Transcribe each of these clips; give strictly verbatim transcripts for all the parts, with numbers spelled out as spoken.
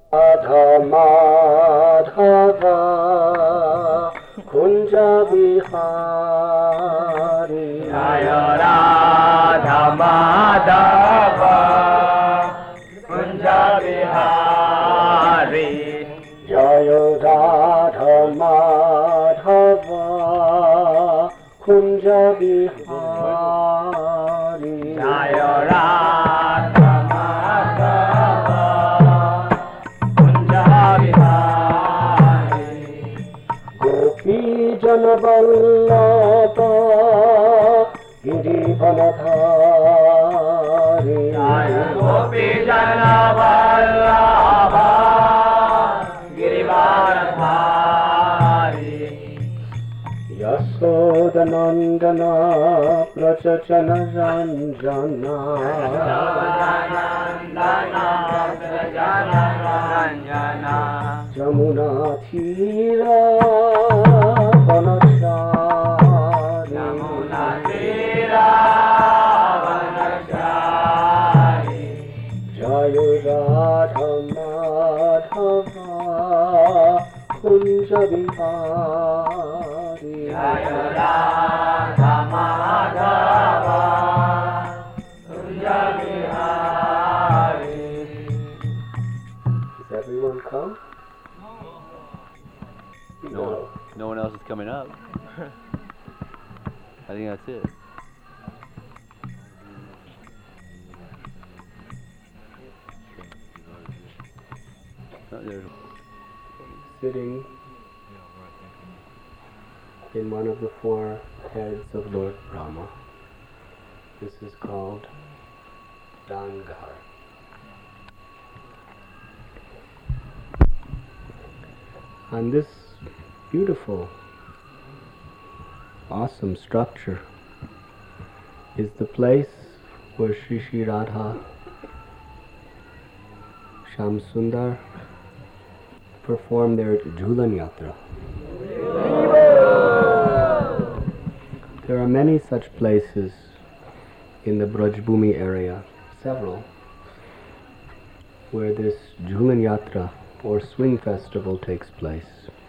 Radha Madhava Kunja Bihari Jaya Radha Madhava Kunja Bihari Jaya Radha Madhava Kunja Bihari Jaya Radha Madhava Kunja Bihari Gopi Jana Vallabha Girivanadhari Jaya Gopi Jana Vallabha Girivaradhari Yasodanandana Prachachana Ranjana Nandana Prajana Ranjana Jamuna Thira Vanachari Yamuna Tira Vanachari Jaya Radha Madhava Kunja Bihari Jaya Radha Madhava Kunja Bihari. Does everyone come? No, no one else is coming up. I think that's it. Oh, there's Sitting in one of the four heads of Lord Brahma. This is called Dangar. And this beautiful, awesome structure is the place where Sri Sri Radha Shyam Sundar performed their Jhulan Yatra. There are many such places in the Brajbhumi area, several, where this Jhulan Yatra or swing festival takes place.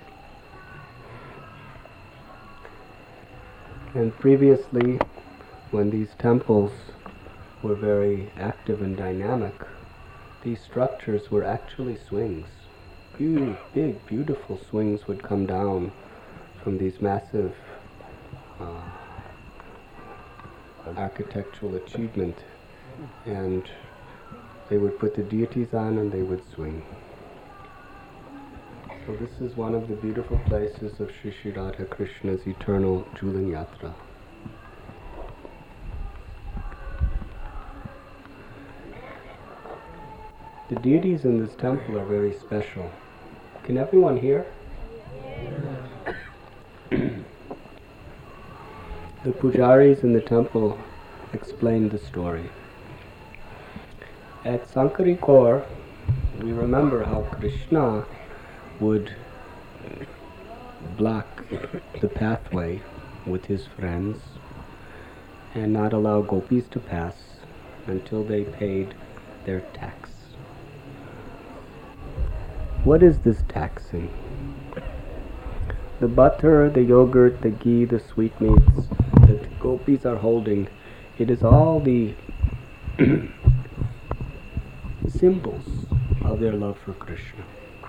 And previously, when these temples were very active and dynamic, these structures were actually swings. Huge, big, beautiful swings would come down from these massive uh, architectural achievement, and they would put the deities on and they would swing. So this is one of the beautiful places of Sri Sri Radha Krishna's eternal Jhulan Yatra. The deities in this temple are very special. Can everyone hear? The pujaris in the temple explain the story. At Sankari Kaur, we remember how Krishna would block the pathway with his friends and not allow gopis to pass until they paid their tax. What is this taxing? The butter, the yogurt, the ghee, the sweetmeats that the gopis are holding, it is all the symbols of their love for Krishna.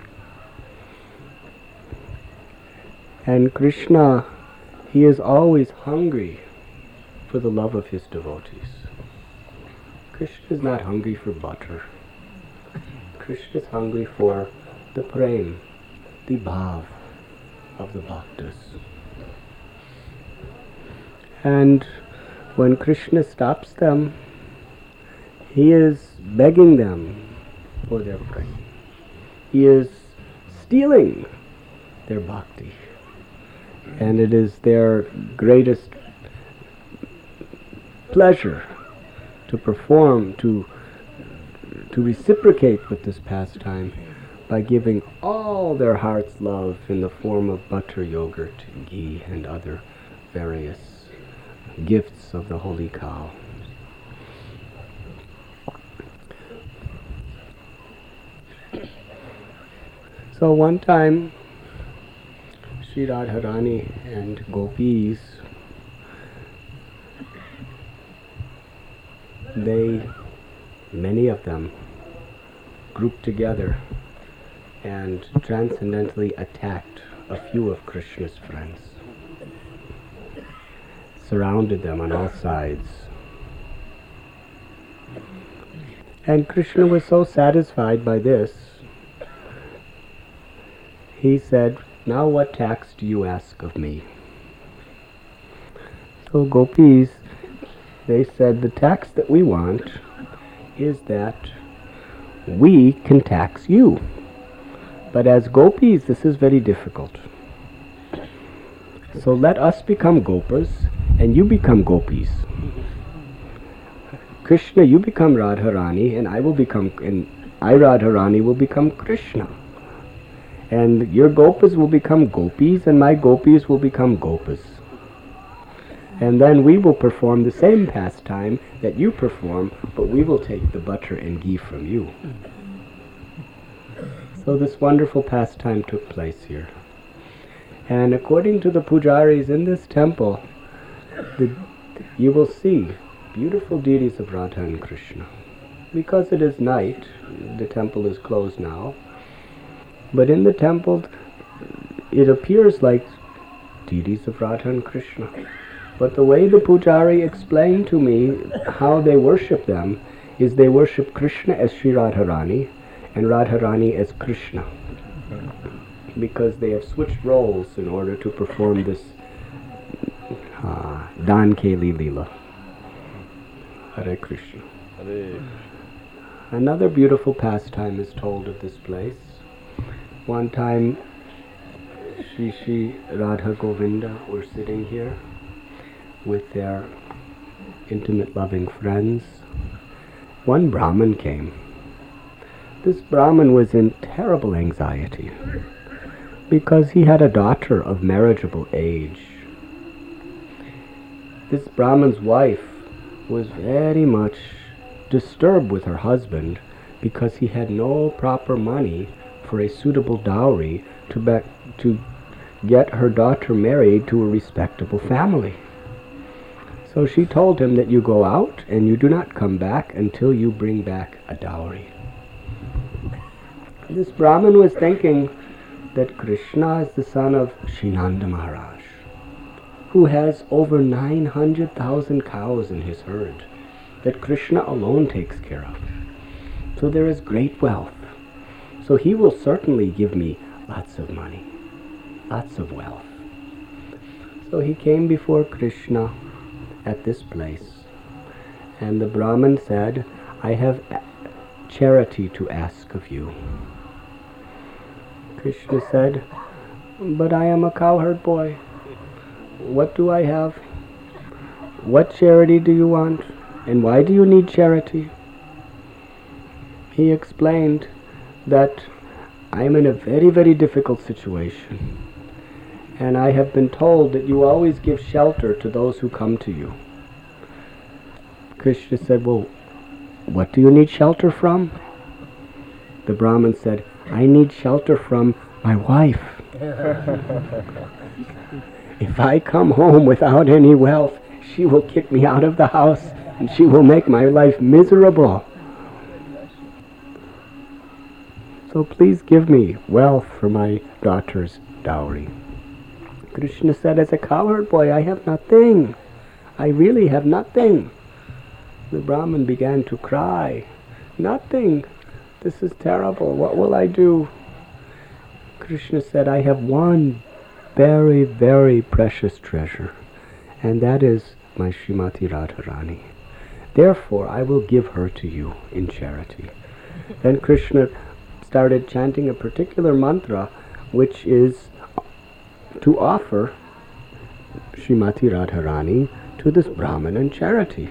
And Krishna, he is always hungry for the love of his devotees. Krishna is not hungry for butter. Krishna is hungry for the prem, the bhav of the bhaktas. And when Krishna stops them, he is begging them for their prem. He is stealing their bhakti. And it is their greatest pleasure to perform, to to reciprocate with this pastime by giving all their heart's love in the form of butter, yogurt, ghee, and other various gifts of the holy cow. So one time, Sri Radharani and gopis, they, many of them, grouped together and transcendentally attacked a few of Krishna's friends, surrounded them on all sides. And Krishna was so satisfied by this, he said, "Now what tax do you ask of me?" So gopis, they said, the tax that we want is that we can tax you. But as gopis, this is very difficult. So let us become gopas, and you become gopis. Krishna, you become Radharani, and I will become, and I, Radharani, will become Krishna. And your gopas will become gopis, and my gopis will become gopas. And then we will perform the same pastime that you perform, but we will take the butter and ghee from you. So this wonderful pastime took place here. And according to the pujaris in this temple, the, you will see beautiful deities of Radha and Krishna. Because it is night, the temple is closed now, but in the temple it appears like deities of Radha and Krishna. But the way the pujari explained to me how they worship them is they worship Krishna as Sri Radharani and Radharani as Krishna, because they have switched roles in order to perform this uh, Dan Keli Leela. Hare Krishna. Hare. Another beautiful pastime is told of this place. One time, Shri Shri Radha Govinda were sitting here with their intimate loving friends. One Brahmin came. This Brahmin was in terrible anxiety because he had a daughter of marriageable age. This Brahmin's wife was very much disturbed with her husband because he had no proper money for a suitable dowry to, be- to get her daughter married to a respectable family. So she told him that you go out and you do not come back until you bring back a dowry. This Brahmin was thinking that Krishna is the son of Srinanda Maharaj, who has over nine hundred thousand cows in his herd, that Krishna alone takes care of. So there is great wealth. So he will certainly give me lots of money, lots of wealth. So he came before Krishna at this place, and the Brahmin said, "I have charity to ask of you." Krishna said, "But I am a cowherd boy. What do I have? What charity do you want? And why do you need charity?" He explained that I am in a very, very difficult situation, and I have been told that you always give shelter to those who come to you. Krishna said, "Well, what do you need shelter from?" The Brahmin said, "I need shelter from my wife. If I come home without any wealth, she will kick me out of the house and she will make my life miserable. So please give me wealth for my daughter's dowry." Krishna said, "As a cowherd boy, I have nothing. I really have nothing." The Brahmin began to cry. "Nothing. This is terrible. What will I do?" Krishna said, "I have one very, very precious treasure, and that is my Srimati Radharani. Therefore, I will give her to you in charity." Then Krishna started chanting a particular mantra, which is to offer Srimati Radharani to this Brahmin in charity.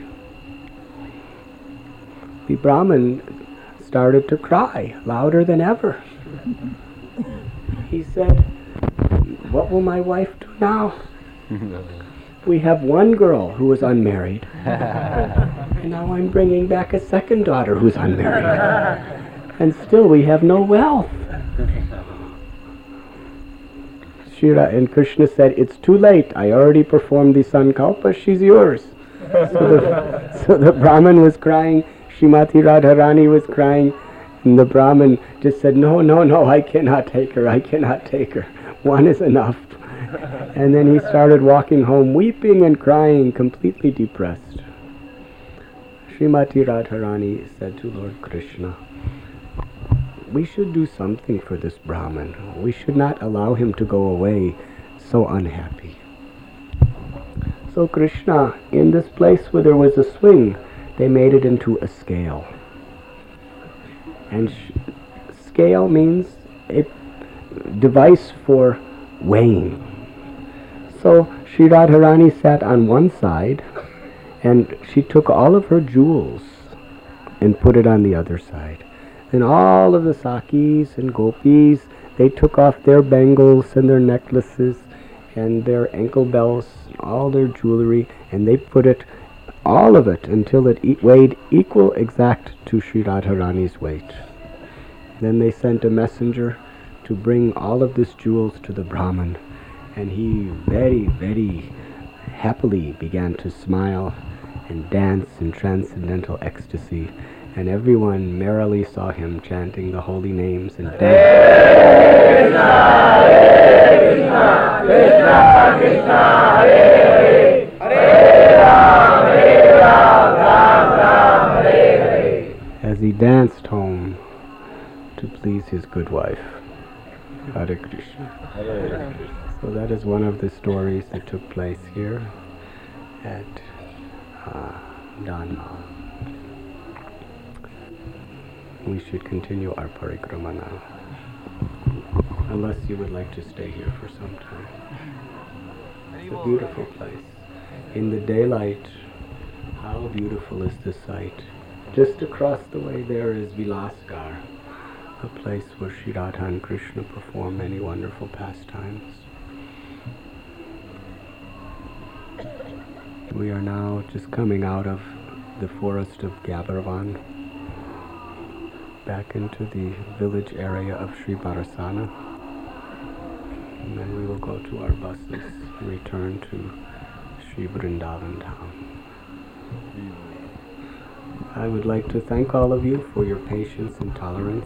The Brahmin started to cry louder than ever. He said, "What will my wife do now? We have one girl who is unmarried, and now I'm bringing back a second daughter who's unmarried, and still we have no wealth. Shira, and Krishna said, it's too late. I already performed the Sankalpa. She's yours. So the, so the Brahmin was crying. Srimati Radharani was crying. And the Brahmin just said, no, no, no, I cannot take her. I cannot take her. One is enough. And then he started walking home, weeping and crying, completely depressed. Srimati Radharani said to Lord Krishna, we should do something for this Brahmin. We should not allow him to go away so unhappy. So Krishna, in this place where there was a swing, they made it into a scale. And sh- scale means a device for weighing. So Sri Radharani sat on one side, and she took all of her jewels and put it on the other side. And all of the Sakis and Gopis, they took off their bangles and their necklaces and their ankle bells, all their jewelry, and they put it, all of it, until it e- weighed equal exact to Sri Radharani's weight. Then they sent a messenger to bring all of these jewels to the Brahmin, and he very, very happily began to smile and dance in transcendental ecstasy, and everyone merrily saw him chanting the holy names and dancing. Krishna, Krishna, Krishna, Hare Hare, Hare Ram, Hare Ram, Ram Ram, Hare Hare. As he danced home to please his good wife. Hare Krishna. So that is one of the stories that took place here at uh, Dhanmal. We should continue our parikrama now, unless you would like to stay here for some time. It's a beautiful place. In the daylight, how beautiful is this sight. Just across the way there is Vilasgar, a place where Sri Radha and Krishna perform many wonderful pastimes. We are now just coming out of the forest of Gabarvan, back into the village area of Sri Barasana, and then we will go to our buses and return to Sri Vrindavan town. I would like to thank all of you for your patience and tolerance.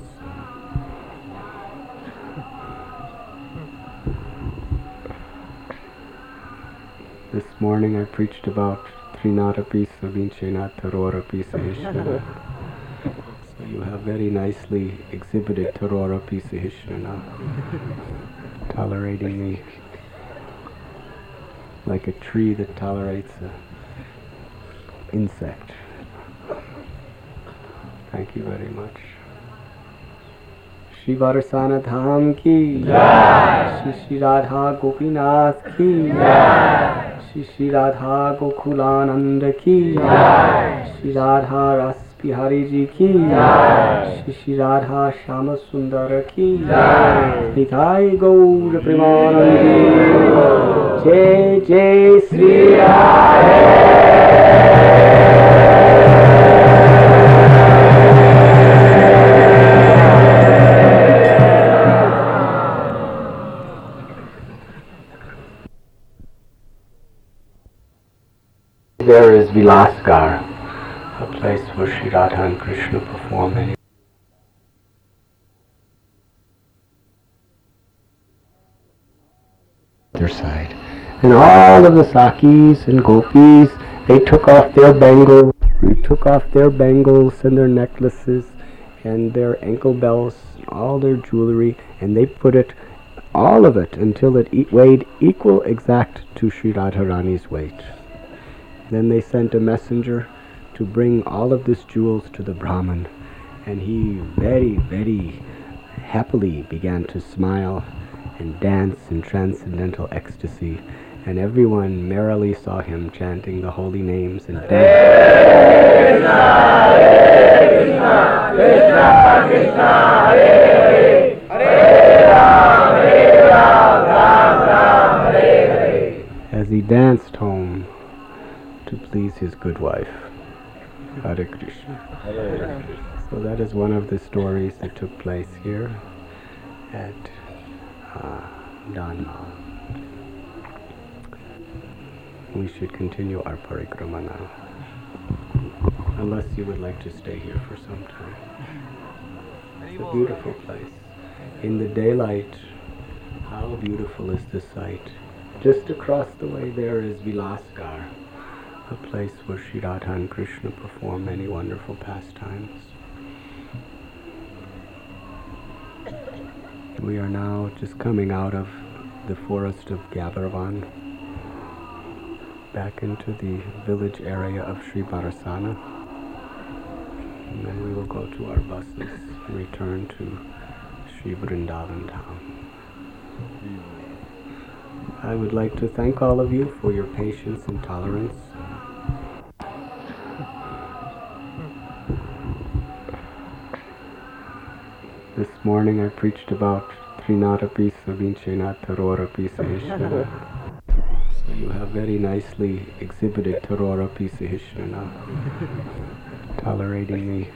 This morning I preached about Trinadapi Savinchena Tarorapi Sahishna. So you have very nicely exhibited Tarorapi Sahishna, tolerating me like a tree that tolerates an insect. Thank you very much. Shri Varasana Dham ki Jai. Shri Shri Radha Gopinath ki Jai. Shri Shri Radha Gokulananda ki Jai. Shri Radha Ras Bihari ji ki Jai. Shri Shri Radha Shama Sundara ki Jai. Nitai Gaur Premanandi. Jai Jai Sri Radha. There is Vilasgar, a place where Sri Radha and Krishna perform many. Their side. And all of the Sakis and Gopis, they took off their bangles, they took off their bangles and their necklaces and their ankle bells, all their jewelry, and they put it, all of it, until it e- weighed equal exact to Sri Radharani's weight. Then they sent a messenger to bring all of these jewels to the Brahmin, and he very, very happily began to smile and dance in transcendental ecstasy, and everyone merrily saw him chanting the holy names and dancing. Krishna, Krishna, Krishna, Hare Hare, Hare Ram, Hare Ram, Ram Ram, Hare Hare. As he danced home to please his good wife. Hare Krishna. So that is one of the stories that took place here at uh, Dhanma. We should continue our parikrama now, unless you would like to stay here for some time. It's a beautiful place. In the daylight, how beautiful is the sight. Just across the way there is Vilasgar, a place where Sri Radha and Krishna perform many wonderful pastimes. We are now just coming out of the forest of Gabarvan, back into the village area of Sri Barasana, and then we will go to our buses and return to Sri Vrindavan town. I would like to thank all of you for your patience and tolerance. This morning I preached about Trinadapi Savinchena Tarorapi Sahishna. So you have very nicely exhibited Tarorapi Sahishna now, tolerating me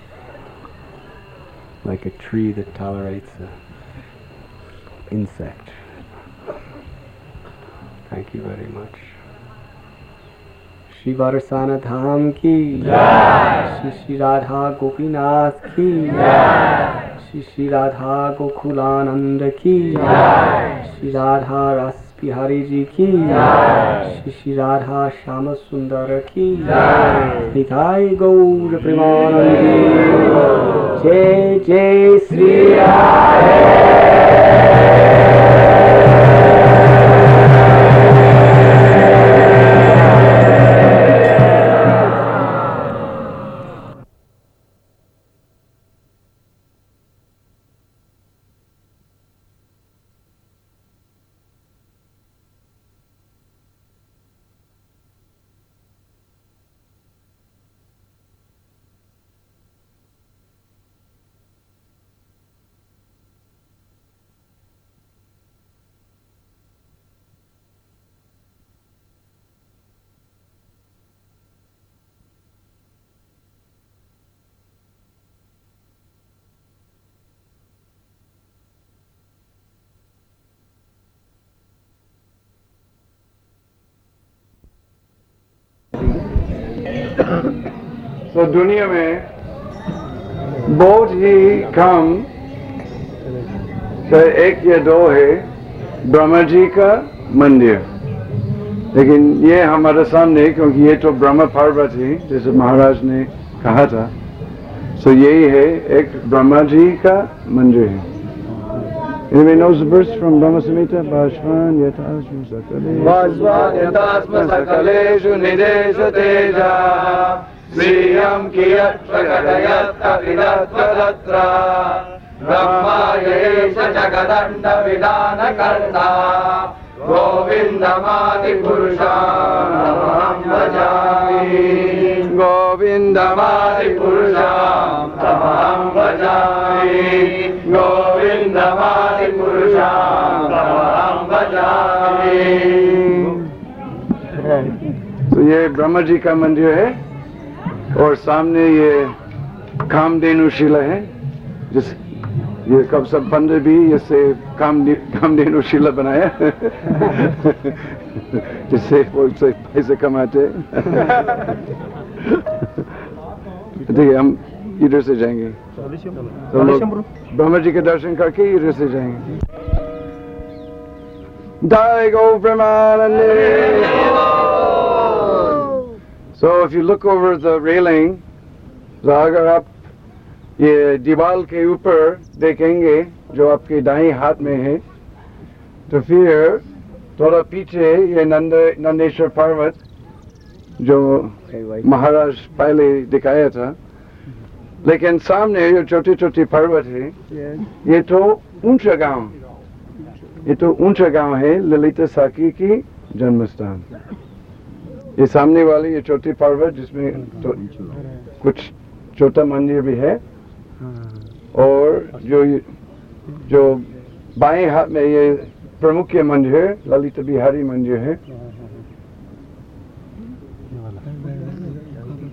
like a tree that tolerates an insect. Thank you very much. Shri Varasana Dham ki Jai. Shri Shri Radha Gopinath ki Jai. Shri Shri Radha Gokulananda ki Jai. Shri Radha Ras Bihari ji ki Jai. Shri Shri Radha Shama Sundara ki Jai. Nitai Gaur Premanandi. Jai Jai Sri Radha. तो दुनिया में बहुत ही कम से एक या दो है ब्रह्मा जी का मंदिर, लेकिन ये हमारे सामने, क्योंकि ये तो ब्रह्म पर्वत है जैसे महाराज ने कहा था, तो यही है एक ब्रह्मा जी का मंदिर है। Anybody knows the verse from Brahma Samhita? Bhashvan yatasma sakale Bhashvan yatasma sakaleshu nidesha teja Sriyam kiyat prakadayat avidat vadatra Brahma yesha jagadanda vidana karta Govindamadi purusham tamaham bhajami Govindamadi purusham tamaham bhajami Govindamadi purusham tamaham bhajami। तो ये ब्रह्मा जी का मंदिर है और सामने ये कामधेनु शिला है, जिस ये कब सब पंडित भी इससे काम कामधेनु शिला बनाया जिससे वो से पैसे कमाते। ठीक है, हम इधर से जाएंगे, तो लोग ब्रह्मा जी के दर्शन करके इधर से जाएंगे। Jai Go Brahmanande। So if you look over the railing, तो अगर आप ये दीवार के ऊपर देखेंगे जो आपके दाएं हाथ में है, तो फिर थोड़ा पीछे ये नंद नंदेश्वर पर्वत जो महाराज पहले दिखाया था, लेकिन सामने जो छोटे छोटे पर्वत है ये तो ऊंचा गांव, ये तो ऊंचा गांव है ललिता साकी की जन्म स्थान। ये सामने वाले ये छोटे पर्वत जिसमें तो कुछ छोटा मंदिर भी है, और जो जो बाएं हाथ में ये प्रमुख मंदिर है ललिता बिहारी मंदिर है।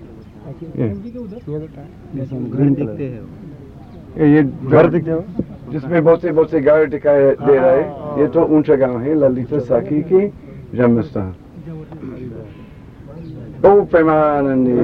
ये ये घर दिखते हो जिसमें बहुत से बहुत से गाँव दिखाई दे रहा है, ये तो ऊंचा गांव है, ललिता साखी की जन्म स्थान। ओ प्रेमानंदी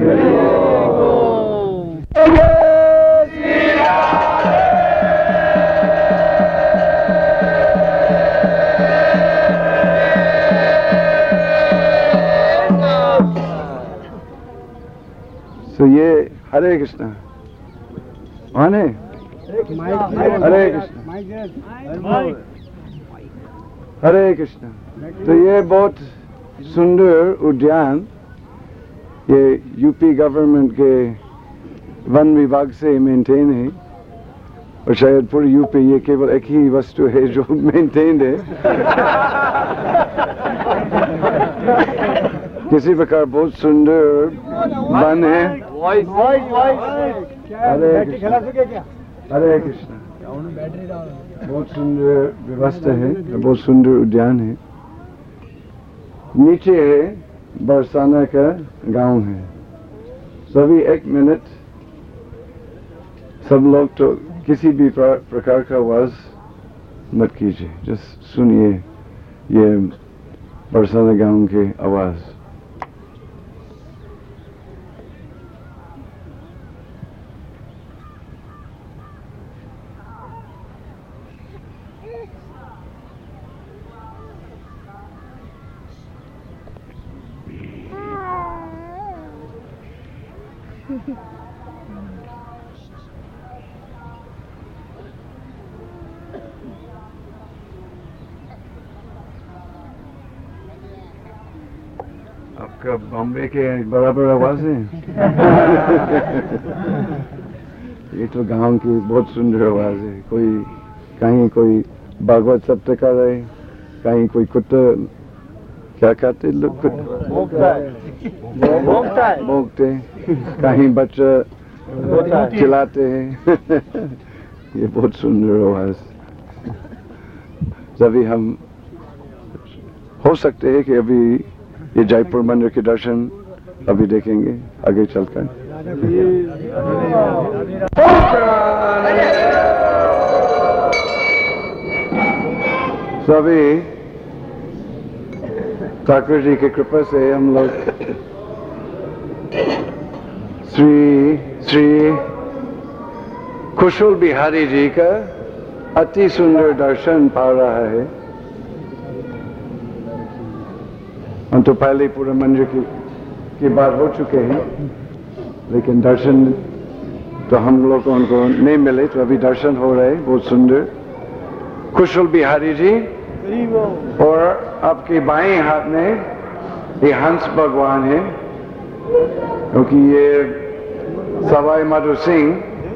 तो ये हरे कृष्णा माने हरे कृष्णा हरे कृष्णा। तो ये बहुत सुंदर उद्यान ये यूपी गवर्नमेंट के वन विभाग से मेंटेन है, और शायद पूरी यूपी ये केवल एक ही वस्तु है जो मेंटेन है। किसी प्रकार बहुत सुंदर वन है। हरे कृष्णा हरे कृष्णा। बहुत सुंदर व्यवस्था है, बहुत सुंदर उद्यान है। नीचे है बरसाना का गांव है। सभी एक मिनट सब लोग तो किसी भी प्रकार का आवाज मत कीजिए, जस्ट सुनिए ये बरसाना गांव के आवाज। आपका बॉम्बे के बराबर आवाज है। ये तो गांव की बहुत सुंदर आवाज है। कोई कहीं कोई भागवत सप्ताह कर रहे, कहीं कोई कुत्ता क्या कहते लोग भोंकते, कहीं बच्चा चिल्लाते हैं। ये बहुत सुंदर आवाज। अभी हम हो सकते हैं कि अभी ये जयपुर मंदिर के दर्शन अभी देखेंगे आगे चलकर। सभी ठाकुर जी की कृपा से हम लोग श्री श्री कुशल बिहारी जी का अति सुंदर दर्शन पा रहा है। हम तो पहले पूरा मंदिर की, की बात हो चुके हैं, लेकिन दर्शन तो हम लोग को उनको नहीं मिले, तो अभी दर्शन हो रहे हैं बहुत सुंदर। कुशल बिहारी जी, और आपके बाएं हाथ में ये हंस भगवान है, क्योंकि ये सवाई माधो सिंह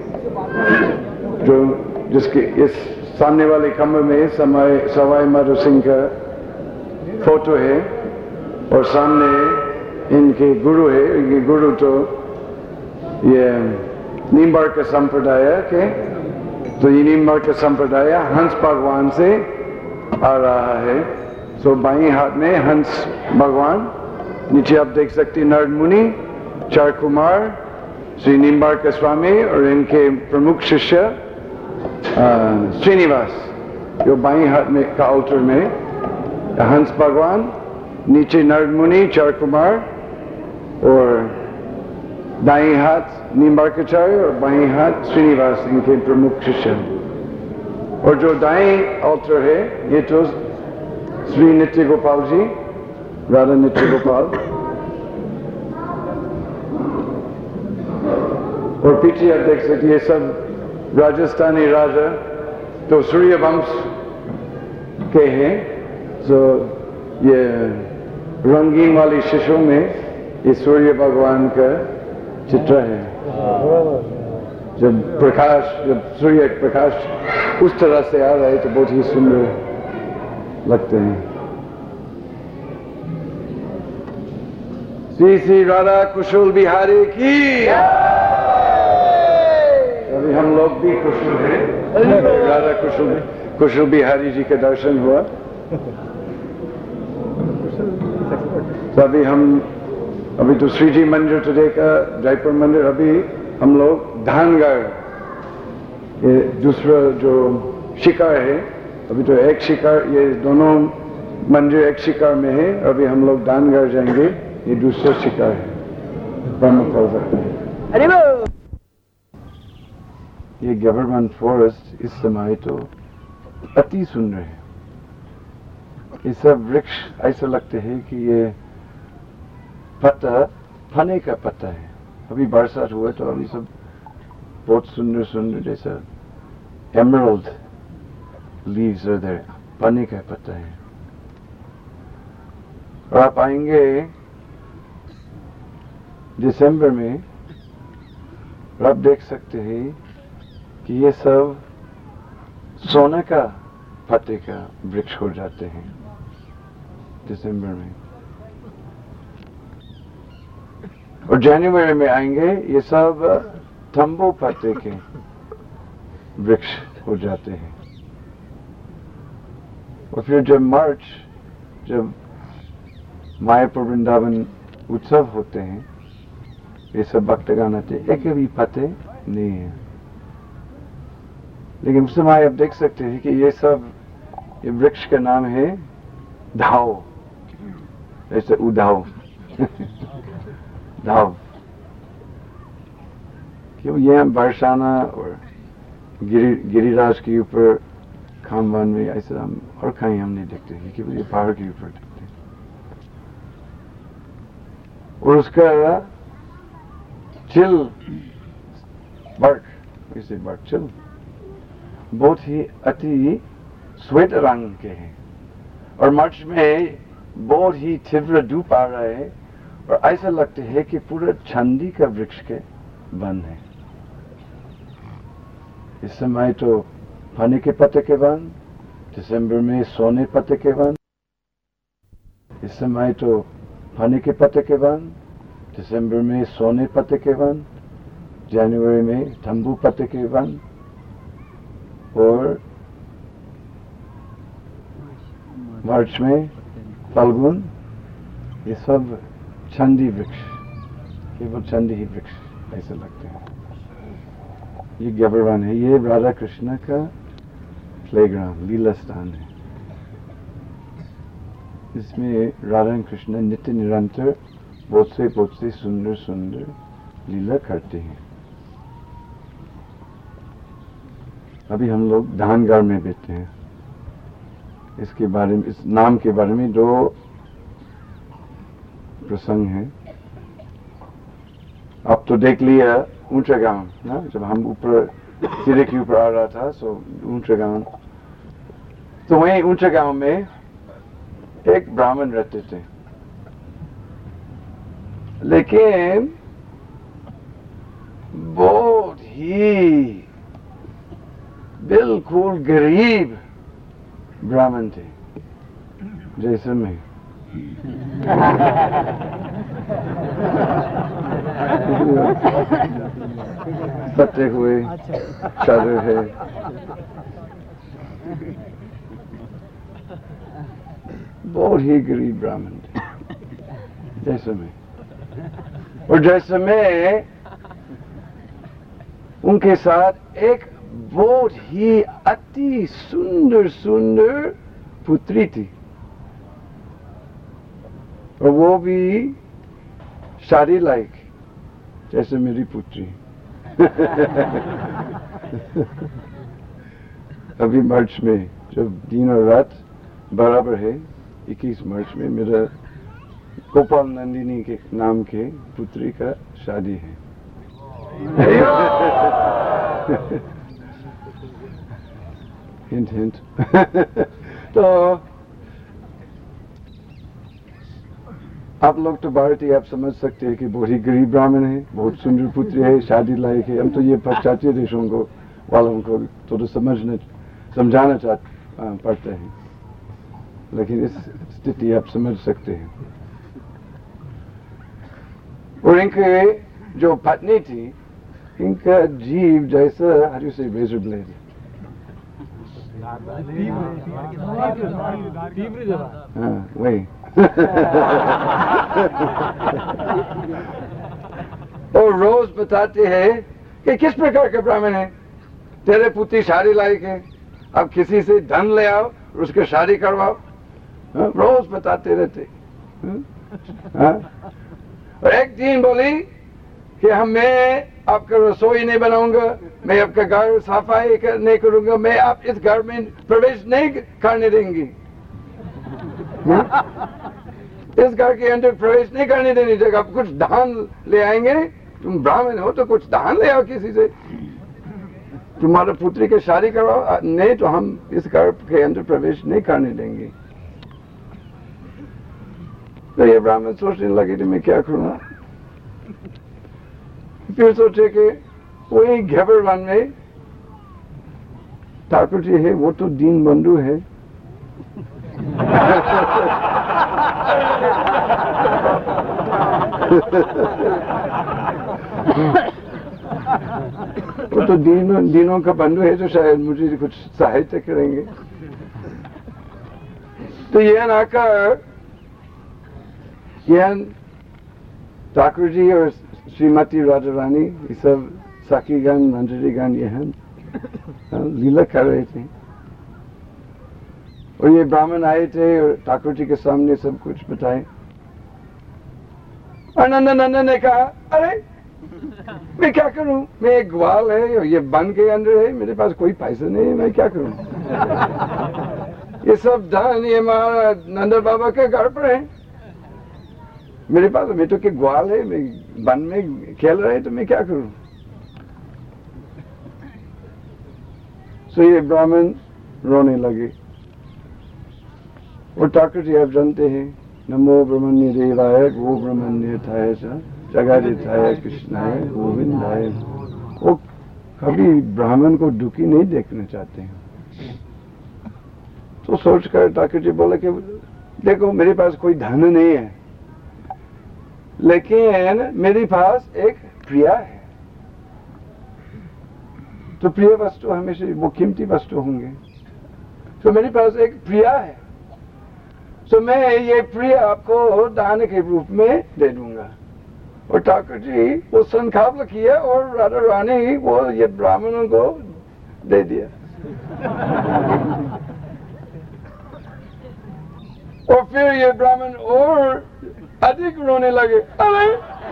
जो जिसके इस सामने वाले कमरे में समय सवाई माधो सिंह का फोटो है, और सामने इनके गुरु है। इनके गुरु तो ये निम्बार्क संप्रदाय के, तो ये निम्बार्क संप्रदाय हंस भगवान से आ रहा है। सो बाएं हाथ में हंस भगवान, नीचे आप देख सकते हैं नारद मुनि, चार कुमार, श्री निम्बार्क स्वामी और इनके प्रमुख शिष्य श्रीनिवास, जो बाएं हाथ में का अल्टर में हंस भगवान, नीचे नारद मुनि, चार कुमार, और दाएं हाथ निम्बार्काचार्य और बाएं हाथ श्रीनिवास, इनके प्रमुख शिष्य। और जो दाएं अल्टर है ये तो श्री नित्य गोपाल जी, राधा नित्य गोपाल, और पीछे आप देख सकते ये सब राजस्थानी राजा तो सूर्य वंश के हैं। जो ये रंगीन वाली शीशों में ये सूर्य भगवान का चित्र है। जब प्रकाश जब सूर्य प्रकाश उस तरह से आ रहा है तो बहुत ही सुंदर लगते हैं। श्री श्री राधा कुशल बिहारी की, अभी हम लोग भी कुशल हैं। राधा कुशल कुशल बिहारी जी का दर्शन हुआ। अभी हम अभी तो श्री जी मंदिर तो देखा, जयपुर मंदिर। अभी हम लोग धानगढ़, ये दूसरा जो शिखर है। अभी तो एक शिखर, ये दोनों मंदिर एक शिखर में है। अभी हम लोग दानगढ़ जाएंगे, ये दूसरा शिखर है ब्रह्मकल्प। अरे वो ये गवर्नमेंट फॉरेस्ट इस समय तो अति सुंदर है। ये सब वृक्ष ऐसा लगते हैं कि ये पत्ता फने का पत्ता है। अभी बरसात हुआ तो अभी सब बहुत सुंदर सुंदर जैसा एमरल्ड लीव्स are there, फने का पत्ता है। और आप आएंगे दिसंबर में और आप देख सकते हैं कि ये सब सोने का पत्ते का वृक्ष हो जाते हैं दिसंबर में। और जनवरी में आएंगे ये सब तंबू पत्ते के वृक्ष हो जाते हैं। और फिर जब मार्च, जब मायापुर वृंदावन उत्सव होते हैं, ये सब भक्तगण आते, एक भी पत्ते नहीं है। लेकिन उस समय आप देख सकते हैं कि ये सब, ये वृक्ष का नाम है धाव, ऐसे उधाव धाव। क्यों ये बरसाना और गिरि गिरिराज के ऊपर खानवान में ऐसा हम और कहीं हम नहीं देखते हैं, केवल ये पहाड़ के ऊपर देखते हैं। और उसका चिल बर्क, इसे बर्क चिल बहुत ही अति श्वेत रंग के हैं। और मार्च में बहुत ही तीव्र धूप आ रहा है और ऐसा लगता है कि पूरा चांदी का वृक्ष के वन है। इस समय तो फने के पत्ते के वन, दिसंबर में सोने पत्ते के वन। इस समय तो फने के पत्ते के वन, दिसंबर में सोने पत्ते के वन, जनवरी में तंबू पत्ते के वन, और मार्च में फाल्गुन, ये सब चांदी वृक्ष, केवल चांदी ही वृक्ष ऐसे लगते हैं। ये गवर्नमेंट है, ये राधा कृष्ण का प्लेग्राउंड, लीला स्थान है। इसमें राधा कृष्ण नित्य निरंतर बहुत से बहुत से सुंदर सुंदर लीला करते हैं। अभी हम लोग दानगढ़ में बैठे हैं। इसके बारे में, इस नाम के बारे में दो प्रसंग है। अब तो देख लिया ऊंचा गांव ना, जब हम ऊपर सिरे के ऊपर आ रहा था, सो ऊंचा गांव, तो वहीं ऊंचा गांव में एक ब्राह्मण रहते थे। लेकिन बहुत ही बिल्कुल गरीब ब्राह्मण थे, जैसे में सटे हुए चादर है, बहुत ही गरीब ब्राह्मण थे जैसे में। और जैसे में उनके साथ एक बहुत ही अति सुंदर सुंदर पुत्री थी, और वो भी शादी लायक, जैसे मेरी पुत्री। अभी मार्च में जब दिन और रात बराबर है, इक्कीस मार्च में मेरा गोपाल नंदिनी के नाम के पुत्री का शादी है। Hint hint. तो आप लोग तो भारतीय, आप समझ सकते हैं कि बहुत ही गरीब ब्राह्मण है, बहुत सुंदर पुत्री है, शादी लायक है। हम तो ये पाश्चात्य देशों को वालों को थोड़ा समझने समझाना चाह पड़ते हैं, लेकिन इस स्थिति आप समझ सकते हैं। और इनके जो पत्नी थी, इनका जीव जैसा, how do you say razor blade? हाँ, वही। और रोज बताते हैं कि किस प्रकार के ब्राह्मण है, तेरे पुत्री शादी लायक है, आप किसी से धन ले आओ, उसके शादी करवाओ, हाँ? रोज बताते रहते। हाँ? और एक दिन बोली कि हम मैं आपका रसोई नहीं बनाऊंगा, मैं आपका घर सफाई नहीं करूंगा, मैं आप इस घर में प्रवेश नहीं करने देंगी, इस घर के अंदर प्रवेश नहीं करने देनी चाहिए। आप कुछ दान ले आएंगे, तुम ब्राह्मण हो तो कुछ दान ले आओ किसी से, तुम्हारा पुत्री के शादी करवाओ, नहीं तो हम इस घर के अंदर प्रवेश नहीं करने देंगे। तो ये ब्राह्मण सोचने लगे कि मैं क्या करूँगा। फिर सोचे कि वही घेबर वन में ठाकुर जी है, वो तो दीन बंधु है, वो तो दीनों दीनों का बंधु है, तो शायद मुझे कुछ सहायता करेंगे। तो यह आकर यह ठाकुर जी और श्रीमती राधा रानी ये सब सखीगण मंजरीगण यह लीला कर रहे थे, और ये ब्राह्मण आए थे और ठाकुर जी के सामने सब कुछ बताए। और नंदन नंदन ने कहा, अरे मैं क्या करूं, मैं एक ग्वाल है और ये वन के अंदर है, मेरे पास कोई पैसा नहीं है, मैं क्या करूं। ये सब धन ये हमारा नंदन बाबा के घर पर है, मेरे पास मैं तो के ग्वाल है, मैं वन में खेल रहे तो मैं क्या करूं। सो ये ब्राह्मण रोने लगे। और ठाकुर जी आप जानते हैं, नमो ब्रह्मण्य देवाय गो ब्रह्मण्य थाय जगदिथाय कृष्णाय गोविंदाय। वो कभी ब्राह्मण को दुखी नहीं देखना चाहते हैं। तो सोचकर ठाकुर जी बोले कि देखो मेरे पास कोई धन नहीं है, लेकिन मेरे पास एक प्रिया है। तो प्रिय वस्तु हमेशा वो कीमती वस्तु होंगे, तो मेरे पास एक प्रिया है, तो मैं ये प्रिय आपको दान के रूप में दे दूंगा। और ठाकुर जी वो संकल्प किया और राधा रानी वो ये ब्राह्मणों को दे दिया। और फिर ये ब्राह्मण और अधिक रोने लगे, अरे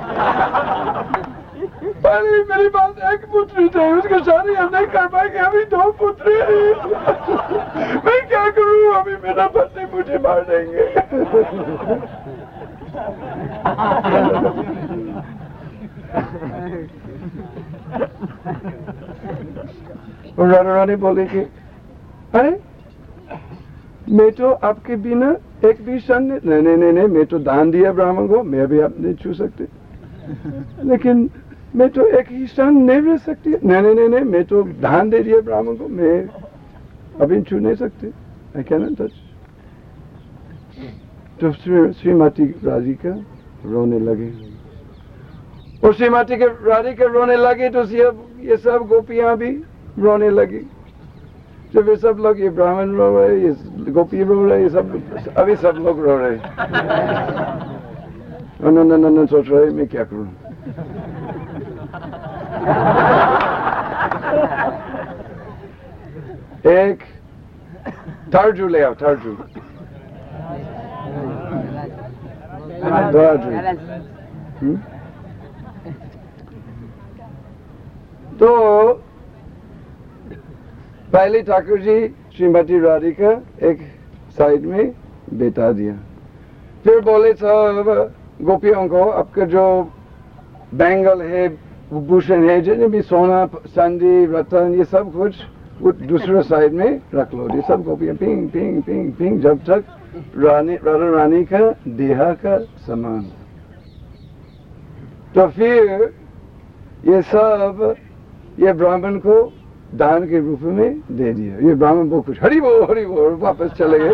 अरे मेरे पास एक पुत्री थे, उसके शादी हम नहीं कर पाएंगे, अभी दो पुत्री हैं, मैं क्या करूं, अभी मेरा पति मुझे मार देंगे। और राधा रानी बोले कि अरे मैं तो आपके बिना एक भी क्षण नहीं नहीं नहीं नहीं मैं तो दान दिया ब्राह्मण को, मैं भी आप नहीं छू सकते, लेकिन मैं तो एक ही क्षण नहीं रह सकती, नहीं नहीं नहीं नहीं मैं तो दान दे दिया ब्राह्मण को, मैं अभी छू नहीं सकते, I cannot touch। तो श्रीमती राधिका रोने लगे, और श्रीमती के राधिका रोने लगे तो ये सब गोपियां भी रोने लगी। जब ये सब लोग, ये ब्राह्मण रो रहे, ये गोपी रो रहे, ये सब अभी सब लोग रो रहे। न न न सोच रहे मैं क्या करूं। एक तर्जु ले आओ, तर्जु तर्जु। तो पहले ठाकुर जी श्रीमती राधिका एक साइड में बैठा दिया, फिर बोले सब गोपियों को आपका जो बैंगल है, भूषण है, जितने भी सोना चांदी रतन ये सब कुछ वो दूसरे साइड में रख लो। ये सब गोपियां पिंग पिंग पिंग पिंग जब तक रानी राधा रानी का देहा का समान। तो फिर ये सब ये ब्राह्मण को दान के रूप में दे दिया। ये ब्राह्मण बहुत खुश, हरि बोल हरि बोल, वापस चले गए।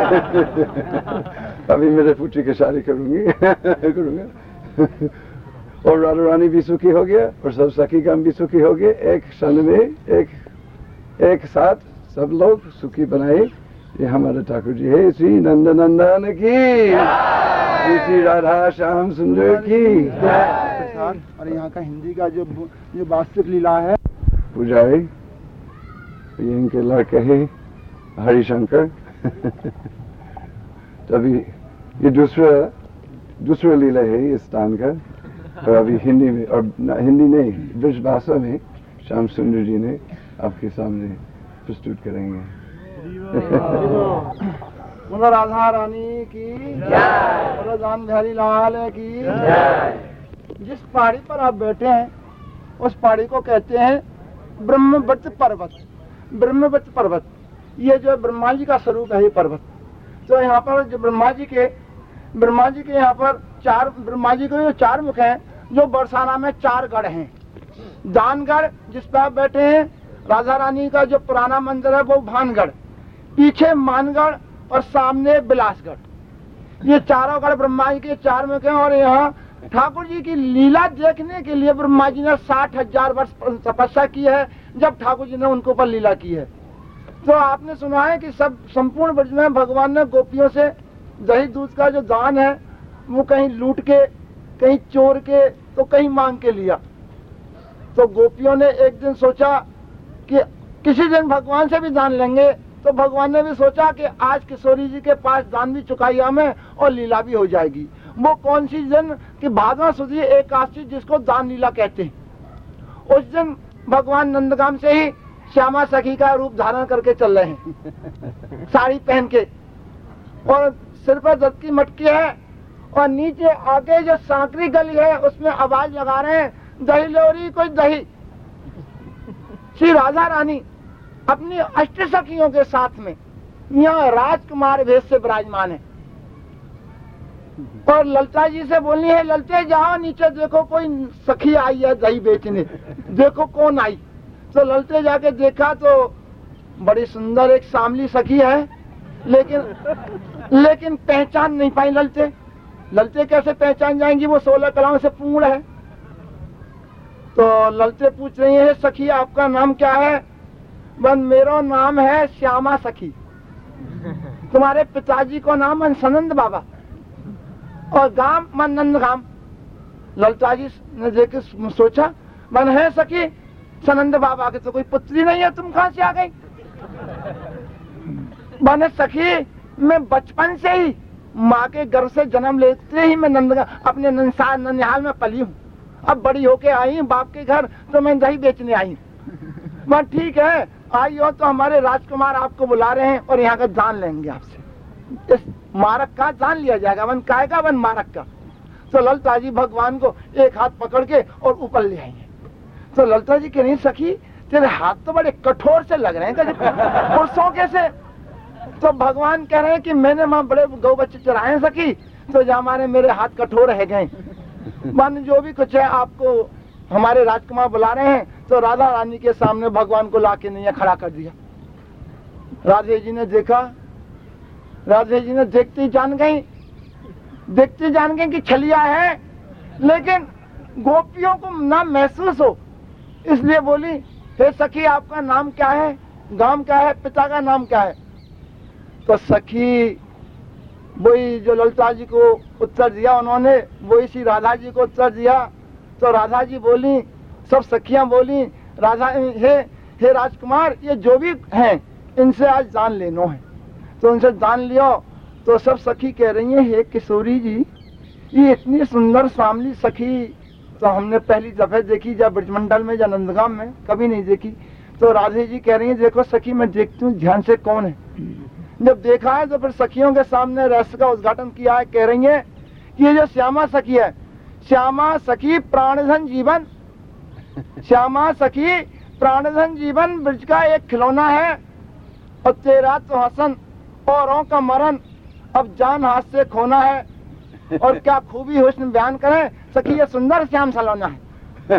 अभी मेरे पुत्री की शादी करूंगी करूंगा। और राधा रानी भी सुखी हो गया और सब सखीगण भी सुखी हो गए। एक क्षण में एक एक साथ सब लोग सुखी बनाए। ये हमारे ठाकुर जी है। श्री नंद नंदन की, श्री श्री राधा श्याम सुंदर की। और यहाँ का हिंदी का जो जो वास्तविक लीला है पुजारी ये इनके लड़के हैं हरिशंकर। तभी ये दूसरा दूसरा लीला है इस स्थान का, और अभी हिंदी में, और न, हिंदी नहीं ब्रज भाषा में श्याम सुंदर जी ने आपके सामने प्रस्तुत करेंगे। बोलो राधा रानी की जय, बोलो जान बिहारी लाल की जय। जिस पहाड़ी पर आप बैठे हैं उस पहाड़ी को कहते हैं ब्रह्मवत पर्वत। ब्रह्मवत पर्वत ये जो ब्रह्मा जी का स्वरूप है, ये पर्वत। तो यहाँ पर जो ब्रह्मा जी के ब्रह्मा जी के यहाँ पर चार ब्रह्मा जी के जो चार मुख हैं, जो बरसाना में चार गढ़ हैं। दानगढ़ जिस पर आप बैठे हैं, राधा रानी का जो पुराना मंदिर है वो भानगढ़, पीछे मानगढ़ और सामने बिलासगढ़। ये चारों गढ़ ब्रह्मा जी के चार मुख हैं। और यहाँ ठाकुर जी की लीला देखने के लिए ब्रह्मा जी ने साठ हजार वर्ष तपस्या की है, जब ठाकुर जी ने उनको पर लीला की है। तो आपने सुना है कि सब संपूर्ण ब्रज में भगवान ने गोपियों से दही दूध का जो दान है वो कहीं लूट के, कहीं चोर के, तो कहीं मांग के लिया। तो गोपियों ने एक दिन सोचा कि किसी दिन भगवान से भी दान लेंगे। तो भगवान ने भी सोचा कि आज किशोरी जी के पास दान भी चुकाई हमें और लीला भी हो जाएगी। वो कौन सी दिन कि भादवा सुदी एकादशी, जिसको दान लीला कहते हैं। उस दिन भगवान नंदगाम से ही श्यामा सखी का रूप धारण करके चल रहे हैं, साड़ी पहन के, और सिर पर दत्त की मटकी है, और नीचे आगे जो सांकरी गली है उसमें आवाज लगा रहे हैं, दही लोरी कोई दही। श्री राधा रानी अपनी अष्ट सखियों के साथ में यहाँ राजकुमार भेष से विराजमान है। और ललता जी से बोलनी है, ललते जाओ नीचे देखो कोई सखी आई है दही बेचने, देखो कौन आई। तो ललते जाके देखा तो बड़ी सुंदर एक सामली सखी है, लेकिन लेकिन पहचान नहीं पाई ललते। ललते कैसे पहचान जाएंगी, वो सोलह कलाओं से पूर्ण है। तो ललते पूछ रही है, सखी आपका नाम क्या है? बन मेरा नाम है श्यामा सखी। तुम्हारे पिताजी को नाम है सनंद बाबा, और गांव मन नंदगाम। ललता जी ने देख सोचा, मन है सखी सनंद बाबा के तो कोई पुत्री नहीं है, तुम कहां से आ गई? बने सखी मैं बचपन से ही माँ के गर्भ से जन्म लेते ही मैं नंदगाम अपने नंसार ननिहाल में पली हूँ। अब बड़ी होके आई बाप के घर, तो मैं दही बेचने आई। मैं ठीक है आई हो तो हमारे राजकुमार आपको बुला रहे हैं और यहाँ का दान लेंगे आपसे। इस मारक का दान लिया जाएगा, वन काय का वन मारक का। तो ललता जी भगवान को एक हाथ पकड़ के और ऊपर ले आएंगे। तो ललता जी कह रही, सखी तेरे हाथ तो बड़े कठोर से लग रहे हैं, पुरुषों कैसे? तो भगवान कह रहे हैं कि मैंने वहां बड़े गौ बच्चे चराए हैं सखी, तो जो हमारे मेरे हाथ कठोर रह गए। मन जो भी कुछ है आपको हमारे राजकुमार बुला रहे हैं। तो राधा रानी के सामने भगवान को लाके नहीं खड़ा कर दिया। राधे जी ने देखा, राधे जी ने देखते ही जान गई, देखते जान गए कि छलिया है, लेकिन गोपियों को ना महसूस हो, इसलिए बोली, हे सखी आपका नाम क्या है, गांव क्या है, पिता का नाम क्या है? तो सखी वही जो ललता जी को उत्तर दिया उन्होंने, वही श्री राधा जी को उत्तर दिया। तो राधा जी बोली, सब सखियां बोली, राधा हे हे राजकुमार ये जो भी हैं इनसे आज दान लेनो है। तो उनसे दान लियो। तो सब सखी कह रही हैं, हे किशोरी जी ये इतनी सुंदर सामली सखी तो हमने पहली दफे देखी, जब ब्रजमंडल में या नंदगाम में कभी नहीं देखी। तो राधे जी कह रही है, देखो सखी मैं देखती हूँ ध्यान से कौन है। जब देखा है तो फिर सखियों के सामने रहस्य का उद्घाटन किया है। कह रही है कि ये जो श्यामा सखी है, श्यामा सखी प्राणधन जीवन, श्यामा सखी प्राणधन जीवन ब्रज का एक खिलौना है, और तेरा तो हसन औरों का मरण, अब जान हाथ से खोना है। और क्या खूबी हुस्न बयान करें, सखी ये सुंदर श्याम सलोना है।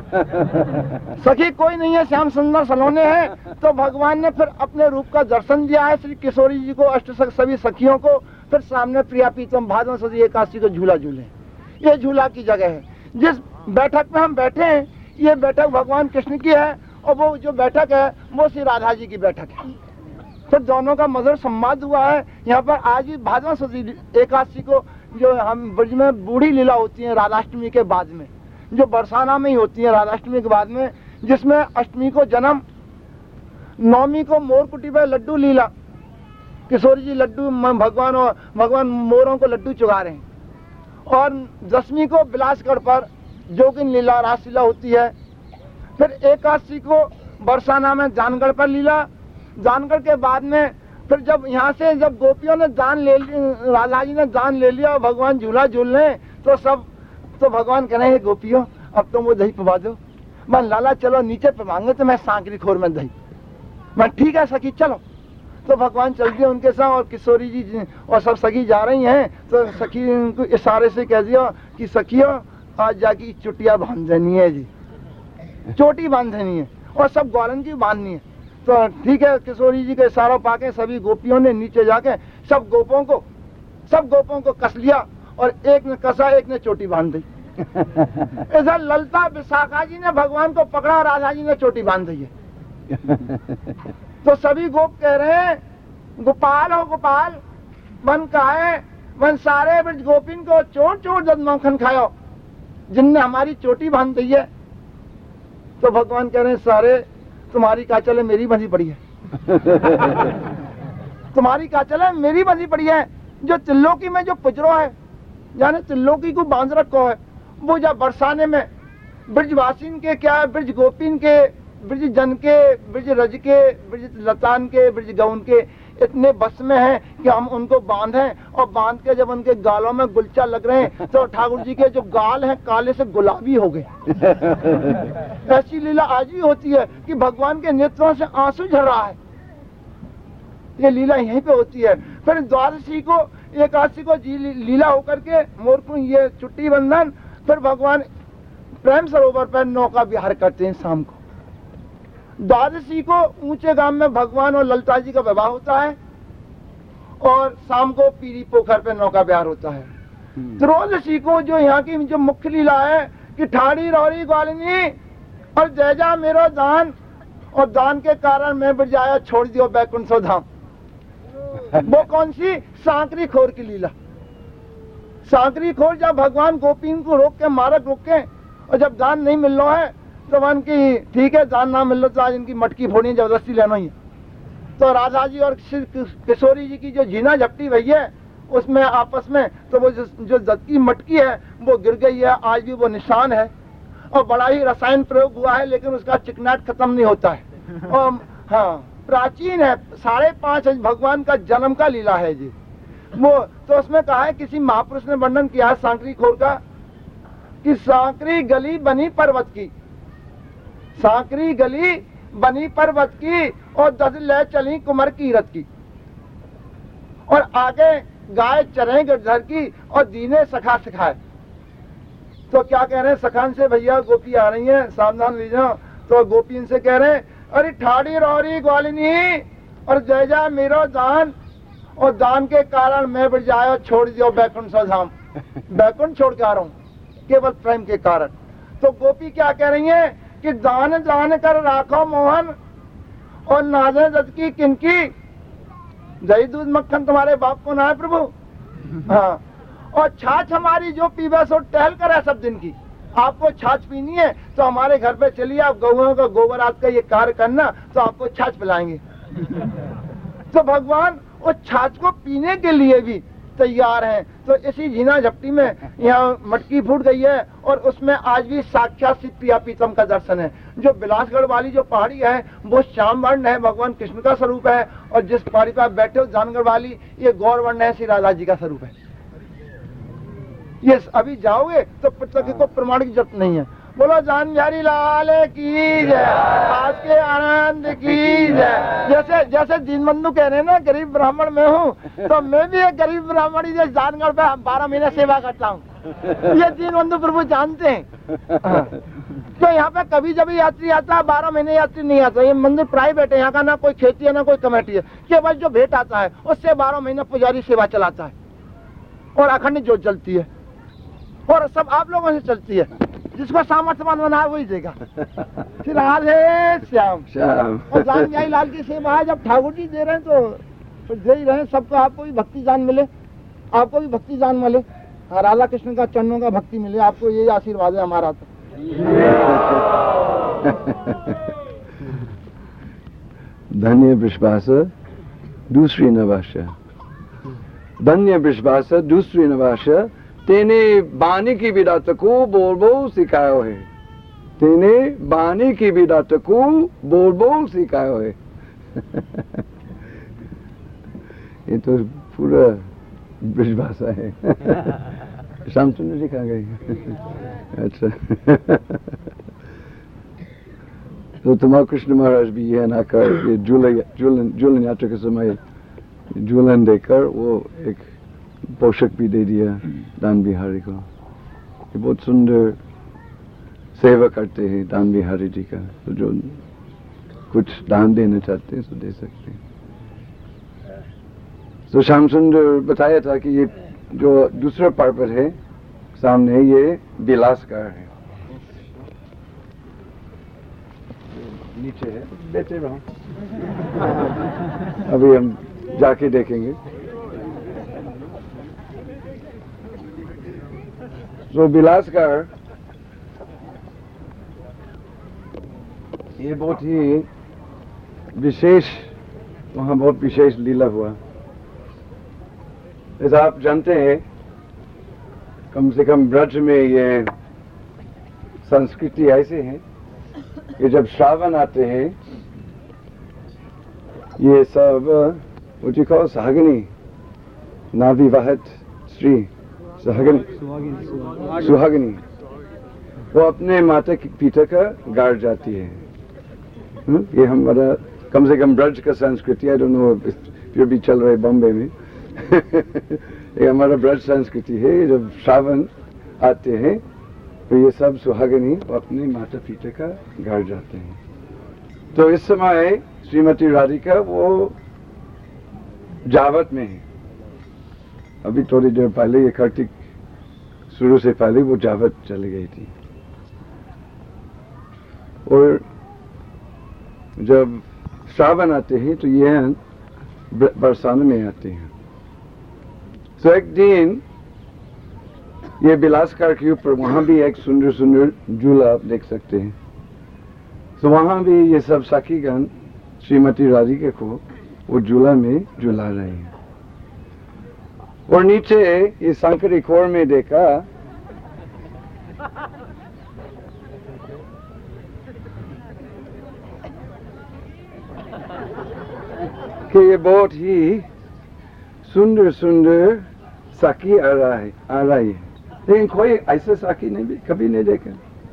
सखी कोई नहीं है, श्याम सुंदर सलोने हैं। तो भगवान ने फिर अपने रूप का दर्शन दिया है श्री किशोरी जी को, अष्ट सभी सखियों को। फिर सामने प्रिया प्रीतम भादव सुदी एकादशी को झूला झूले। ये झूला की जगह है। जिस बैठक में हम बैठे हैं ये बैठक भगवान कृष्ण की है, और वो जो बैठक है वो श्री राधा जी की बैठक है। फिर दोनों का मधुर संवाद हुआ है यहाँ पर। आज भी भादव सुदी एकादशी को जो हम ब्रज में बूढ़ी लीला होती है राधाष्टमी के बाद में, जो बरसाना में ही होती है राधाष्टमी के बाद में, जिसमें अष्टमी को जन्म नौमी को मोर कुटी पर लड्डू लीला, किशोरी जी लड्डू भगवान और भगवान मोरों को लड्डू चुगा रहे हैं। और दसवीं को बिलासगढ़ पर जोगिन लीला रासलीला होती है। फिर एकादशी को बरसाना में जानगढ़ पर लीला। जानगढ़ के बाद में फिर जब यहाँ से जब गोपियों ने दान ले लिया, राधा जी ने दान ले लिया और भगवान झूला झूल रहे, तो सब तो भगवान कह रहे हैं गोपियों अब तुम वो दही पवा दो। मैं लाला चलो नीचे पे मांगे तो मैं सांकरी खोर में दही। मैं ठीक है सखी चलो। तो भगवान चल दिए उनके साथ और किशोरी जी और सब सखी जा रही हैं। तो सखी उनको इशारे से कह दिया कि सखियों आज जाके चुटिया बांध देनी है जी, चोटी बांध देनी है और सब ग्वालन की बांधनी है। तो ठीक है, किशोरी जी का इशारा पाके सभी गोपियों ने नीचे जाके सब गोपों को सब गोपों को कस लिया और एक ने कसा एक ने चोटी बांध दी। इधर ललता विशाखा जी ने भगवान को पकड़ा, राधा जी ने चोटी बांध दी है। तो सभी गोप कह रहे हैं गोपाल हो गोपाल, वन का है वन सारे ब्रज गोपिन को चोट चोट जब मक्खन खाओ जिनने हमारी चोटी बांध दी है। तो भगवान कह रहे हैं सारे तुम्हारी का चले मेरी बंधी पड़ी है। तुम्हारी का चले मेरी बंधी पड़ी है। जो त्रिलोकी में जो पुजरो है यानी त्रिलोकी को बांध रखो है, वो जब बरसाने में ब्रजवासीन के क्या है, ब्रज गोपिन के, ब्रज जन के, ब्रज रज के, ब्रज लतान के, ब्रज गौन के इतने बस में है कि हम उनको बांधें और बांध के जब उनके गालों में गुलचा लग रहे हैं तो ठाकुर जी के जो गाल हैं काले से गुलाबी हो गए। ऐसी लीला आज भी होती है कि भगवान के नेत्रों से आंसू झर रहा है। ये लीला यहीं पे होती है। फिर द्वादशी को एकादशी को जी लीला होकर के मोर को ये छुट्टी बंधन, फिर भगवान प्रेम सरोवर पर नौका विहार करते हैं शाम को। द्वादशी को ऊंचे गांव में भगवान और ललता जी का विवाह होता है और शाम को पीरी पोखर पे नौका विहार होता है। त्रयोदशी को जो यहाँ की जो मुख्य लीला है कि ठाड़ी रौरी ग्वालिनी और जैजा मेरो दान, और दान के कारण मैं बजाया छोड़ दियो बैकुंठ सो धाम। वो कौन सी? सांकरी खोर की लीला। सांकरी खोर जब भगवान गोपीन को रोक के मारक रोक के और जब दान नहीं मिल रहा है तो वन की ठीक है दान ना मिल रहा तो आज इनकी मटकी फोड़नी जबरदस्ती लेना ही है। तो राधा जी और किशोरी जी की जो जीना झपटी भई है उसमें आपस में तो वो जो, जो जद की मटकी है वो गिर गई है, आज भी वो निशान है और बड़ा ही रसायन प्रयोग हुआ है लेकिन उसका चिकनाट खत्म नहीं होता है। और हाँ प्राचीन है, साढ़े पांच भगवान का जन्म का लीला है जी वो। तो उसमें कहा है किसी महापुरुष ने वर्णन किया है सांकरी खोर का कि सांकरी गली बनी पर्वत की, सांकरी गली बनी पर्वत की और दस ले चली कुमर की रथ की, और आगे गाय चरे गिरधर की और दीने सखा सिखाए। तो क्या कह रहे हैं सखान से भैया गोपी आ रही है सावधान लीजिए। तो गोपी इनसे कह रहे हैं अरे ठाड़ी रौरी ग्वालिनी और जय जा मेरो दान, और दान के कारण मैं बढ़ जाया छोड़ दियो बैकुंठ सो धाम। बैकुंठ छोड़ के आ रहा हूँ केवल प्रेम के कारण। तो गोपी क्या कह रही है कि दान दान कर राखो मोहन और नाजे दत्त की किनकी, दही दूध मक्खन तुम्हारे बाप को ना है प्रभु। हाँ, और छाछ हमारी जो पीवे सो टहल कर है सब दिन की। आपको छाछ पीनी है तो हमारे घर पे चलिए, आप गौओं का गोबर आज का ये कार्य करना तो आपको छाछ पिलाएंगे। तो भगवान उस छाछ को पीने के लिए भी तैयार हैं। तो इसी झीना झपटी में यहाँ मटकी फूट गई है और उसमें आज भी साक्षात प्रिया पीतम का दर्शन है। जो बिलासगढ़ वाली जो पहाड़ी है वो श्याम वर्ण है, भगवान कृष्ण का स्वरूप है, और जिस पहाड़ी पर आप बैठे हो जानगढ़ वाली ये गौर वर्ण है, श्री राधा जी का स्वरूप है। ये अभी जाओगे तो पुस्तक को प्रमाण की जरूरत नहीं है। बोलो जान बिहारी लाल की जय, आज के आनंद की जय। जैसे जैसे दीनबंधु कह रहे हैं ना गरीब ब्राह्मण में हूँ, तो मैं भी एक गरीब ब्राह्मण ही जैसे जानगढ़ पे बारह महीने सेवा करता हूँ। ये दीनबंधु प्रभु जानते हैं। तो यहाँ पे कभी जब यात्री आता है, बारह महीने यात्री नहीं आता। ये मंदिर प्राइवेट है, यहाँ का ना कोई खेती है ना कोई कमेटी है, केवल जो भेंट आता है उससे बारह महीने पुजारी सेवा चलाता है और अखंड जोत चलती है और सब आप लोगों से चलती है। जिसको सामर्थ्यवान बना है वही देगा। फिर राधे श्याम श्याम और जान जाई लाल की सेवा है। जब ठाकुर जी दे रहे हैं तो फिर दे ही रहे हैं सबको। आपको भी भक्ति जान मिले, आपको भी भक्ति जान मिले, राधा कृष्ण का चरणों का भक्ति मिले, आपको यही आशीर्वाद है हमारा। तो धन्य वृषभास दूसरी नवाशा, धन्य वृषभास दूसरी नवाशा, तेने बानी की विदात को बोल बोल सिखायो है, तेने बानी की विदात को बोल बोल सिखायो है। ये तो पूरा ब्रज भाषा है। श्यामचंद्र जी कहाँ गए? अच्छा। तो तुम्हारा कृष्ण महाराज भी ये ना कर, ये झूलन झूलन झूलन यात्रा के समय झूलन देकर वो एक पोषक भी दे दिया दान बिहारी को। ये बहुत सुंदर सेवा करते हैं दान बिहारी जी का, तो जो कुछ दान देना चाहते हैं तो दे सकते हैं। तो श्याम सुंदर बताया था कि ये जो दूसरा पर्वत है सामने, ये बिलासकार है, नीचे है, बैठे रहो। अभी हम जाके देखेंगे। तो बिलासकार ये बहुत ही विशेष, वहाँ बहुत विशेष लीला हुआ। जैसा आप जानते हैं, कम से कम ब्रज में ये संस्कृति ऐसे है कि जब श्रावण आते हैं, ये सब मुझे कहो सहागनी, नाविवाहित स्त्री, सहागनी सुहागनी, वो अपने माता की पिता का गाड़ जाती है। हुँ? ये हमारा कम से कम ब्रज का संस्कृति, आई डोंट नो फिर भी चल रहा है बॉम्बे में। ये हमारा ब्रज संस्कृति है। जब श्रावण आते हैं तो ये सब सुहागनी अपने माता पिता का घर जाते हैं। तो इस समय श्रीमती राधिका वो जावत में है। अभी थोड़ी देर पहले, ये कार्तिक शुरू से पहले वो जावत चली गई थी। और जब श्रावण आते हैं तो ये बरसाने में आते हैं। तो एक दिन ये बिलासकार के ऊपर वहां भी एक सुंदर सुंदर झूला आप देख सकते हैं। तो वहां भी ये सब सखीगण श्रीमती राधिका को वो झूला में झूला रहे हैं। और नीचे ये शंकरी खोर में देखा कि ये बहुत ही सुंदर सुंदर साकी आ रहा है आ रही है, लेकिन कोई ऐसा साकी नहीं भी कभी नहीं देखा।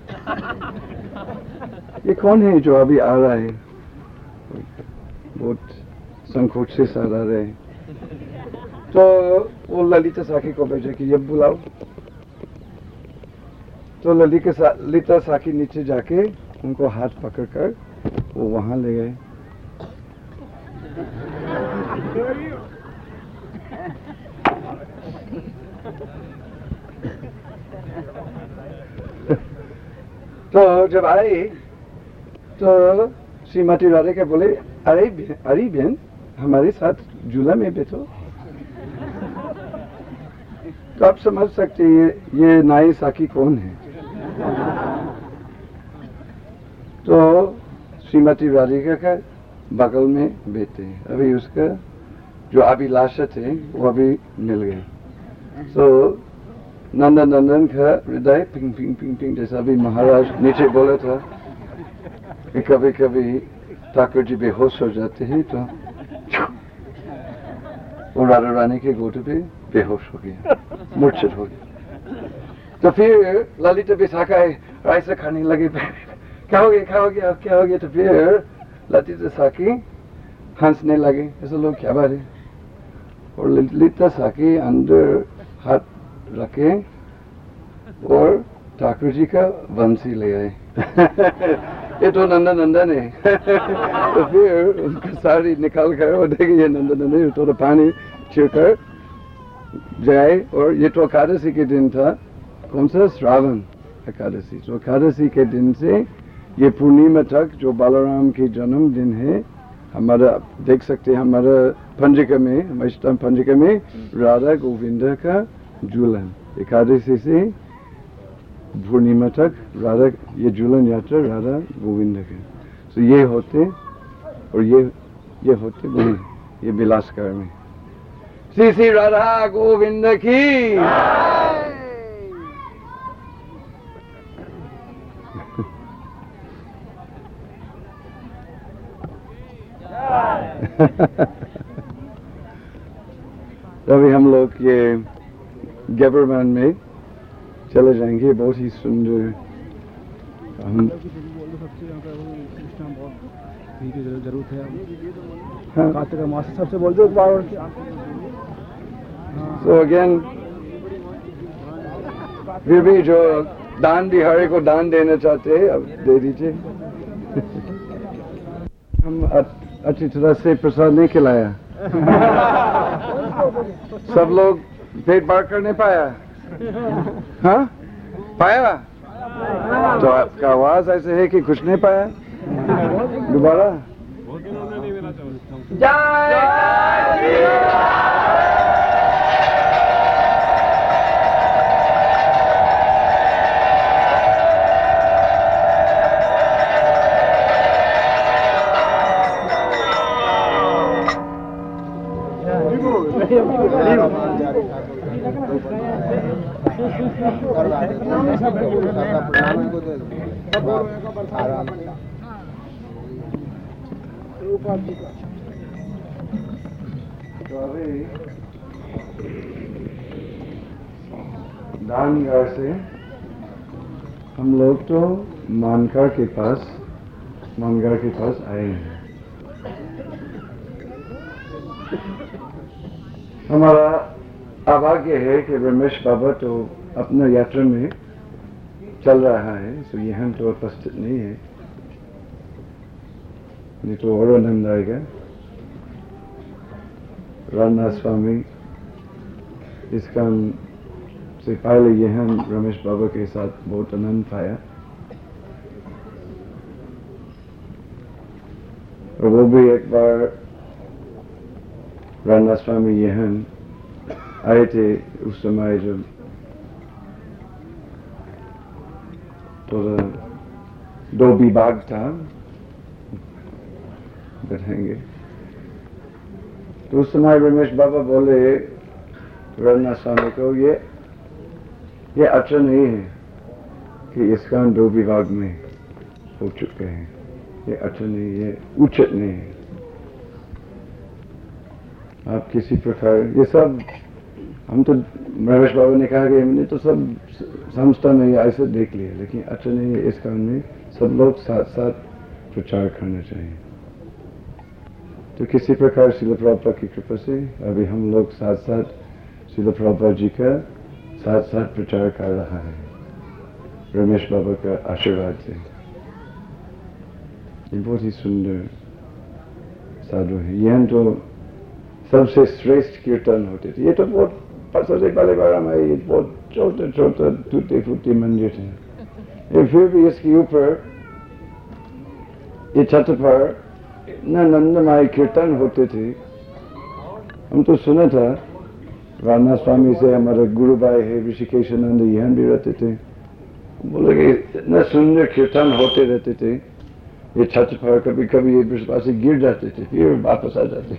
ये कौन है जो अभी आ रहा है? बहुत संकोच से सारा रहे। तो वो ललिता साकी को भेजा कि ये बुलाओ। तो ललिता सा, ललिता साकी नीचे जाके उनको हाथ पकड़कर वो वहां ले गए। तो जब आए तो श्रीमती राधिका बोले, अरे अरे बहन, हमारे साथ झूला में बैठो। तो आप समझ सकते हैं ये नाई साकी कौन है। तो श्रीमती राधिका का बगल में बैठे हैं। अभी उसका जो अभिलाषा थे वो अभी मिल गए। तो नंदन नंदन का हृदय पिंग पिंग पिंग पिंग, जैसा अभी महाराज नीचे बोला था कि कभी कभी ठाकुर जी बेहोश हो जाते हैं, तो वो राधा रानी के गोद पे बेहोश हो गया, मूर्छित हो गया। तो फिर ललिता विशाखा ऐसा खाने लगे, क्या हो गया क्या हो गया क्या हो गया। तो फिर ललिता साकी हंसने लगे, ऐसा लोग क्या बात है। और ललिता साकी अंदर हाथ रखे और ठाकुर जी का बंसी ले आए। ये तो नंदन नंदन है। तो फिर उनका साड़ी निकाल कर और देखे ये नंदन नंदन, थोड़ा पानी छिड़कर जाए। और ये तो एकादशी के दिन था, कौन सा, श्रावण एकादशी। तो एकादशी के दिन से ये पूर्णिमा तक जो बालाराम की जन्मदिन है, हमारा देख सकते हैं हमारा पंजिका में, वैष्णव पंजिका में राधा गोविंद का झूलन एकादशी से पूर्णिमा तक राधा, ये झूलन यात्रा राधा गोविंद के। तो ये होते और ये ये होते नहीं, ये विलासकार में। श्री श्री राधा गोविंद की। अभी हम लोग ये गैबरमैन में चले जाएंगे, बहुत ही सुंदर। हम जरूरत है। हाँ। कार्तिक का मास सबसे बोल दो बार। So again, फिर भी जो दान बिहारी को दान देना चाहते हैं अब दे दीजिए। हम अच्छी तरह से प्रसाद नहीं खिलाया। सब लोग पेट भर कर नहीं पाया। हाँ पाया? तो आपका आवाज ऐसे है कि कुछ नहीं पाया। दोबारा दानगार से हम लोग तो मानकर के पास मानगार के पास आए हैं। हमारा अभाग्य है कि रमेश बाबा तो अपना यात्रा में चल रहा है, तो यहाँ तो उपस्थित नहीं है, नहीं तो और आनंद आएगा। रामनाथ स्वामी इस काम से पहले यहाँ रमेश बाबा के साथ बहुत आनंद पाया, और वो भी एक बार रामनाथ स्वामी यहाँ आए थे उस समय जब तो दो विभाग था, बताएंगे। तो उस समय रमेश बाबा बोले रामनाथ स्वामी को, ये ये अच्छा नहीं है कि इसका दो विभाग में हो चुके हैं, ये अच्छा नहीं, ये उचित नहीं है। आप किसी प्रकार ये सब हम तो रमेश बाबा ने कहा कि हमने तो सब संस्था में ऐसे देख लिया, लेकिन अच्छा नहीं है। इस कारण में सब लोग साथ साथ प्रचार करना चाहिए। तो किसी प्रकार श्रील प्रभुपाद की कृपा से अभी हम लोग साथ साथ श्रील प्रभुपाद जी का साथ साथ प्रचार कर रहा है, रमेश बाबा का आशीर्वाद से। ये बहुत ही सुंदर साधु है। यहाँ तो सबसे श्रेष्ठ कीर्तन होते थे। ये तो बहुत सबसे पहले बार हमारे ये बहुत छोटे छोटे टूटे फूटे मंदिर थे, ये फिर भी इसके ऊपर ये छत पर इतना नंदमय कीर्तन होते थे। हम तो सुना था रामनाथ स्वामी से, हमारे गुरु भाई है ऋषिकेशानंद यहाँ भी रहते थे, बोले कि इतना सुंदर कीर्तन होते रहते थे। ये छत पर कभी कभी ये विश्वासी गिर जाते थे, फिर वापस आ जाते।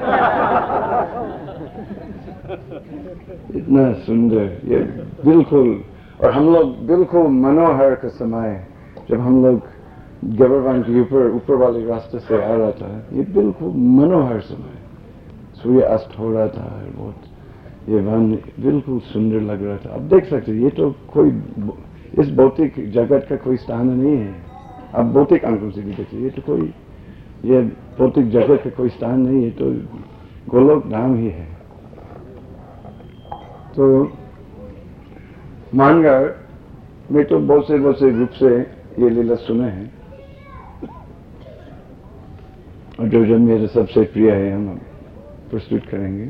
इतना सुंदर ये बिल्कुल। और हम लोग बिल्कुल मनोहर का समय, जब हम लोग गबरवान के ऊपर ऊपर वाले रास्ते से आ रहा था, ये बिल्कुल मनोहर समय, सूर्य अस्त हो रहा था, बहुत ये वन बिल्कुल सुंदर लग रहा था। अब देख सकते ये तो कोई इस भौतिक जगत का कोई स्थान नहीं है। अब भौतिक आंखों से भी देखिए, ये तो कोई ये भौतिक जगत का कोई स्थान नहीं है, तो गोलोक धाम ही है। तो मानगार में तो बहुत से बहुत से रूप से ये लीला सुने हैं, और जो जो मेरे सबसे प्रिय है हम प्रस्तुत करेंगे।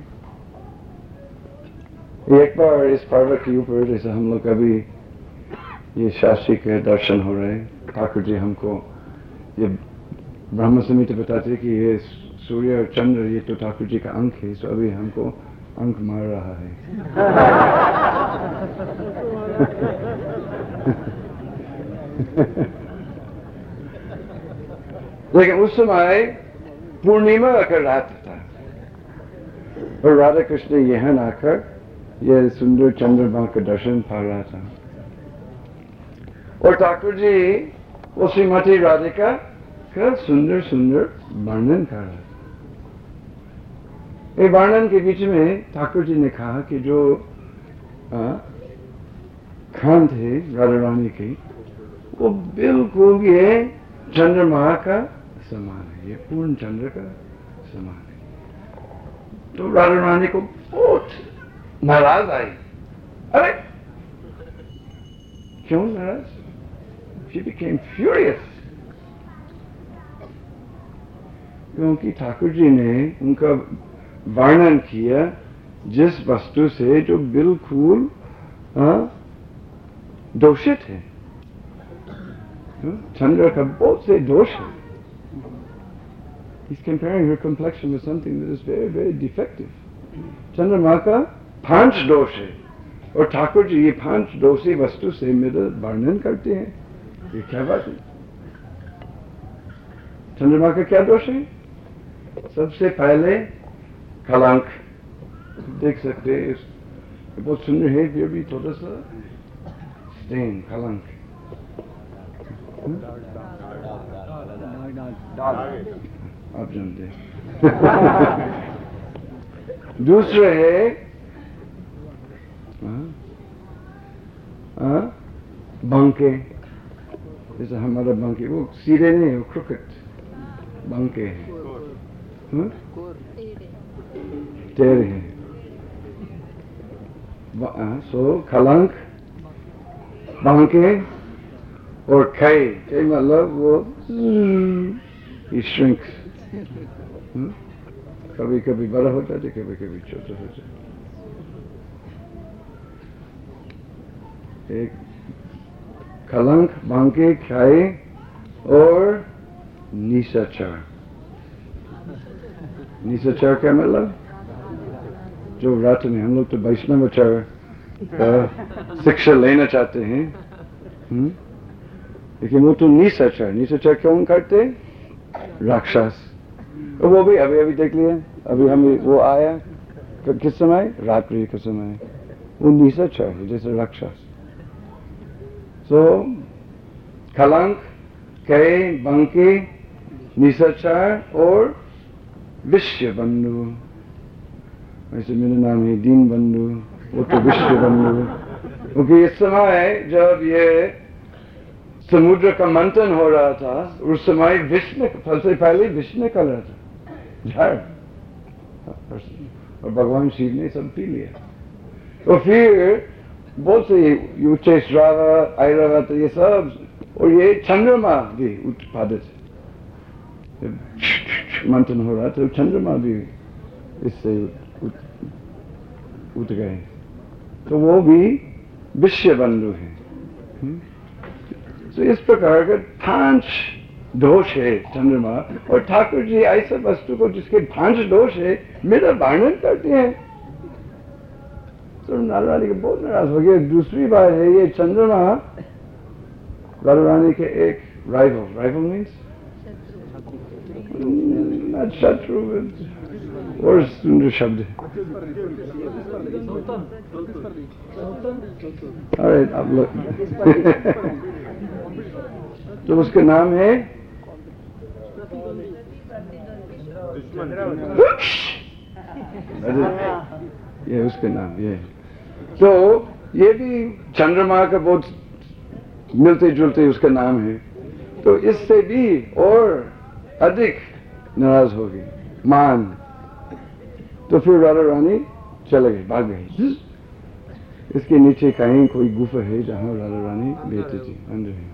एक बार इस पर्वत के ऊपर जैसे हम लोग अभी ये शास्त्री के दर्शन हो रहे हैं, ठाकुर जी हमको ये ब्रह्म समिति बताते हैं कि ये सूर्य और चंद्र ये तो ठाकुर जी का अंक है, तो अभी हमको अंक मार रहा है। लेकिन उस समय पूर्णिमा का रात था और राधा कृष्ण यहाँ आकर यह सुंदर चंद्रमा का दर्शन पा रहा था और ठाकुर जी वो श्रीमती राधिका का सुंदर सुंदर वर्णन कर रहा था। ये वर्णन के बीच में ठाकुर जी ने कहा कि जो खान थे राधा रानी की वो बिल्कुल ये चंद्रमा का समान है, ये पूर्ण चंद्र का समान है। तो राधा रानी को बहुत नाराज आई। अरे क्यों नाराज? She became furious क्योंकि ठाकुर जी ने उनका वर्णन किया जिस वस्तु से जो बिल्कुल दोषित है। चंद्र का बहुत से दोष है। He's comparing her complexion with something that is very, very defective. चंद्रमा का पांच दोष है और ठाकुर जी ये पांच दोषी वस्तु से मेरा वर्णन करते हैं। ये क्या बात है? चंद्रमा का क्या दोष है? सबसे पहले कलंक, देख सकते हैं बहुत सुंदर है, फिर भी थोड़ा सा स्टेन, कलंक। आप जानते हैं। दूसरा है बंके, जैसे हमारा बंके वो सीधे नहीं, वो क्रिकेट बंके है, टेढ़े है। सो कलंक, बंके और कई, कई मतलब वो he shrinks, कभी कभी बड़ा हो जाते, कभी कभी छोटा हो जाता। एक कलंक, बांके, खाए और निशाचर। निशाचर क्या मतलब? जो रात में हम लोग तो वैष्णवाचार का शिक्षा लेना चाहते हैं, हुँ? लेकिन वो तो निशाचर, निशाचर क्यों करते? राक्षस। और वो भी अभी अभी देख लिया, अभी हम वो आया किस समय? रात्रि के समय। वो निशाचर है, जैसे राक्षस। तो कलंक, कई, बंके, निशाचर और विश्व बंधु। वैसे मेरा नाम है दीन बंधु, वो तो विश्व बंधु। क्योंकि इस समय जब ये समुद्र का मंथन हो रहा था उस समय विष में, सबसे पहले विष में कर रहा था झाड़, और भगवान शिव ने सब पी लिया। तो फिर बहुत से ऊंचे श्रावा, ऐरावत, ये सब, और ये चंद्रमा भी उत्पादित मंथन हो रहा था, चंद्रमा भी इससे उठ, उठ गए। तो वो भी विश्व बंधु है। तो इस प्रकार का पांच दोष है चंद्रमा, और ठाकुर जी ऐसे वस्तु को जिसके पांच दोष है मेरा वर्णन करते हैं। तो राधा रानी के बहुत नाराज हो गया। दूसरी बात है ये चंद्रमा राधा रानी के एक राइवल, राइवल मीन्स not शत्रु, और सुंदर शब्द है। अरे आप लोग तो उसका नाम है ये उसका नाम ये। तो ये भी चंद्रमा का बहुत मिलते जुलते उसका नाम है। तो इससे भी और अधिक नाराज हो गई, मान। तो फिर राधा रानी चले गई, भाग गई। इसके नीचे कहीं कोई गुफा है जहां राधा रानी बैठी थी, अंदर है।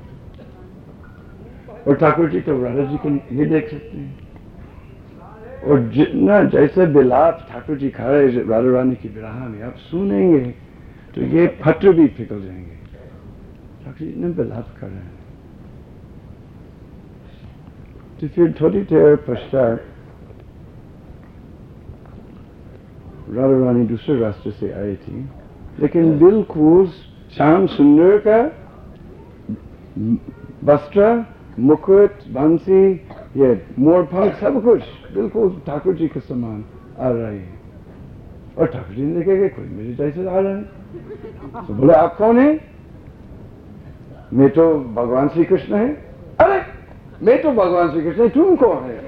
और ठाकुर जी तो राधा जी को ये देख सकते हैं, और जितना जैसे बिलाप ठाकुर जी खा रहे राधा रानी की विरह में, आप सुनेंगे तो ये पत्र भी पिघल जाएंगे। ठाकुर जी इतना बिलाप कर रहे हैं। तो फिर थोड़ी देर पश्चात राधा रानी दूसरे रास्ते से आई थी, लेकिन बिल्कुल श्याम सुंदर का वस्त्र, मुकुट, बंसी ये मोर पंख सब कुछ बिल्कुल ठाकुर जी के समान आ रही है। और ठाकुर जी ने देखेगा कोई मेरे जैसे आ रहा है, तो बोले आप कौन है? मैं तो भगवान श्री कृष्ण है। अरे मैं तो भगवान श्री कृष्ण है, तुम कौन है?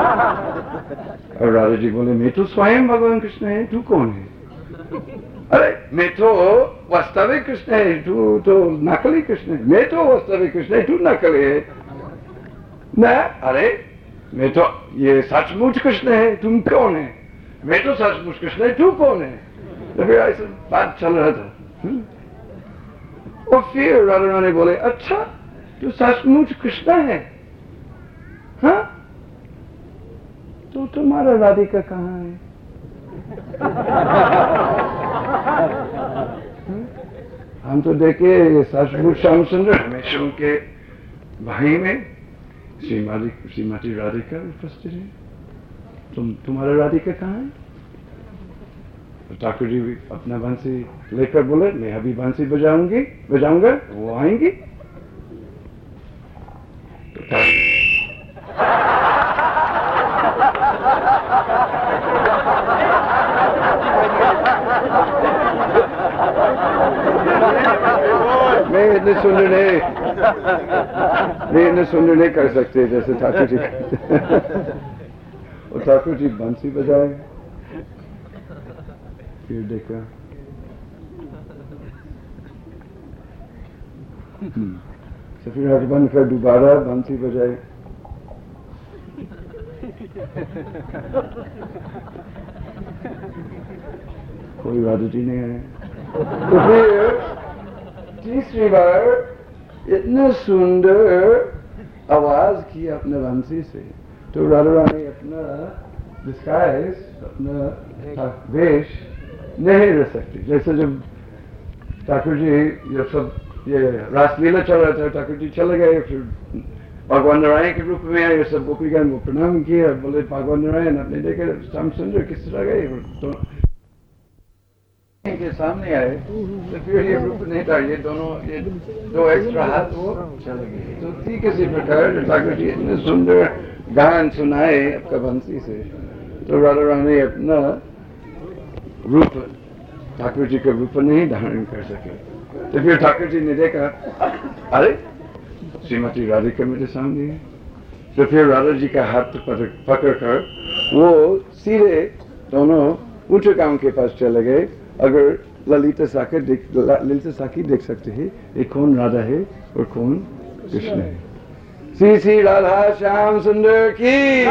और राधा जी बोले मैं तो स्वयं भगवान कृष्ण है, तू कौन है? अरे मैं तो वास्तविक कृष्ण है, तू तो नकली कृष्ण है। मैं तो वास्तविक कृष्ण है, तू नकली है ना। अरे मैं तो ये सचमुच कृष्ण है, तुम कौन है? मैं तो सचमुच कृष्ण है, तू कौन है? तो फिर ऐसा बात चल रहा था। हुँ? और फिर राधा रानी बोले अच्छा तू सचमुच कृष्ण है, हाँ तो तुम्हारा राधिका कहाँ है? हम तो देखे ये सचमुच श्याम सुंदर हमेशा उनके भाई में श्रीमती श्रीमती राधिका उपस्थित है। तुम तुम्हारा राधिका कहाँ है? तो ठाकुर जी अपना बंसी लेकर बोले मैं अभी बंसी बजाऊंगी बजाऊंगा, वो आएंगी। तो मैं इतने सुंदर नहीं मैं इतने सुंदर नहीं कर सकते जैसे ठाकुर जी और ठाकुर जी बंसी बजाए। फिर देखा तो फिर आंख बंद कर दोबारा बंसी बजाए। कोई राधा जी नहीं आए। तो फिर तीसरी बार इतना सुंदर आवाज की अपने बंसी से, तो राधा रानी अपना डिस्गाइज अपना वेश नहीं रह सकती। जैसे जब ठाकुर जी ये सब ये रासलीला चल रहा था, ठाकुर जी चले गए, फिर भगवान नारायण के रूप में आए, सब गोपीगण वो प्रणाम किया, बोले भगवान नारायण आपने देखे श्याम सुंदर किस तरह गए तो के सामने आए। तो फिर ये रूप नहीं था, ये दोनों ये दो एक्स्ट्रा हाथ वो चले गए। तो ठीक इसी प्रकार ठाकुर जी इतने सुंदर गान सुनाए आपका बंसी से, तो राधा रानी अपना रूप ठाकुर जी का रूप नहीं धारण कर सके। तो फिर ठाकुर जी ने देखा अरे श्रीमती राधिका मेरे सामने है। तो फिर राधा जी का हाथ पकड़ कर वो सीधे दोनों ऊंचे गांव के पास चले गए। अगर ललिता साखी देख ललिता साखी देख सकते हैं ये कौन राधा है और कौन कृष्ण है। श्री श्री राधा श्याम सुंदर की।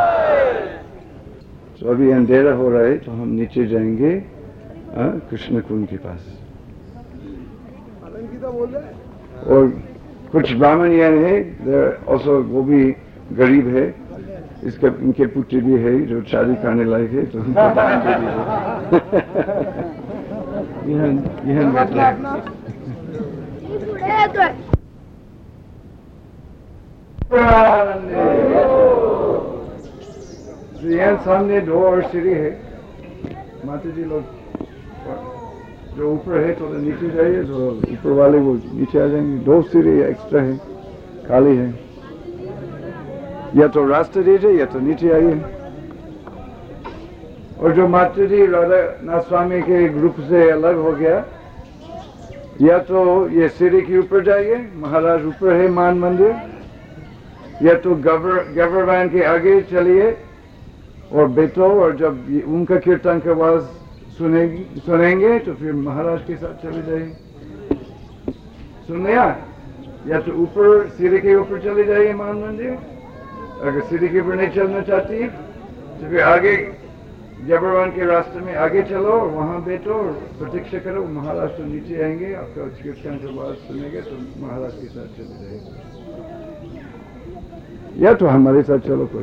तो अभी अंधेरा हो रहा है तो हम नीचे जाएंगे कृष्ण कुंड के पास। और कुछ ब्राह्मण यहाँ है ऑल्सो, वो भी गरीब है, इसका इनके पुत्र भी है जो शादी करने लायक है, तो उनको दान दे दीजिए। यहाँ बैठे यहाँ सामने दो और सीढ़ी है। माता जी लोग जो ऊपर है तो नीचे जाइए, जो ऊपर वाले वो नीचे आ जाएंगे। दो सीढ़ी एक्स्ट्रा है, खाली है, या तो रास्ता दीजिए या तो नीचे आइए। और जो माता जी राधा नाथ स्वामी के ग्रुप से अलग हो गया, या तो ये सीढ़ी के ऊपर जाइए, महाराज ऊपर है मान मंदिर, या तो गवर गवर्नमेंट के आगे चलिए और बैठो, और जब उनका कीर्तन का आवाज सुनेंगे सुनेंगे तो फिर महाराज के साथ चले जाइए। सुन लिया? या तो ऊपर सीढ़ी के ऊपर चले जाइए मान मंदिर, अगर सीढ़ी के ऊपर नहीं चलना चाहती तो फिर आगे जबरवान के रास्ते में आगे चलो और वहां बैठो और प्रतीक्षा करो, महाराज तो नीचे आएंगे, आपका कीर्तन के बाद सुनेंगे तो महाराज के साथ चले जाएंगे, या तो हमारे साथ चलो कोई।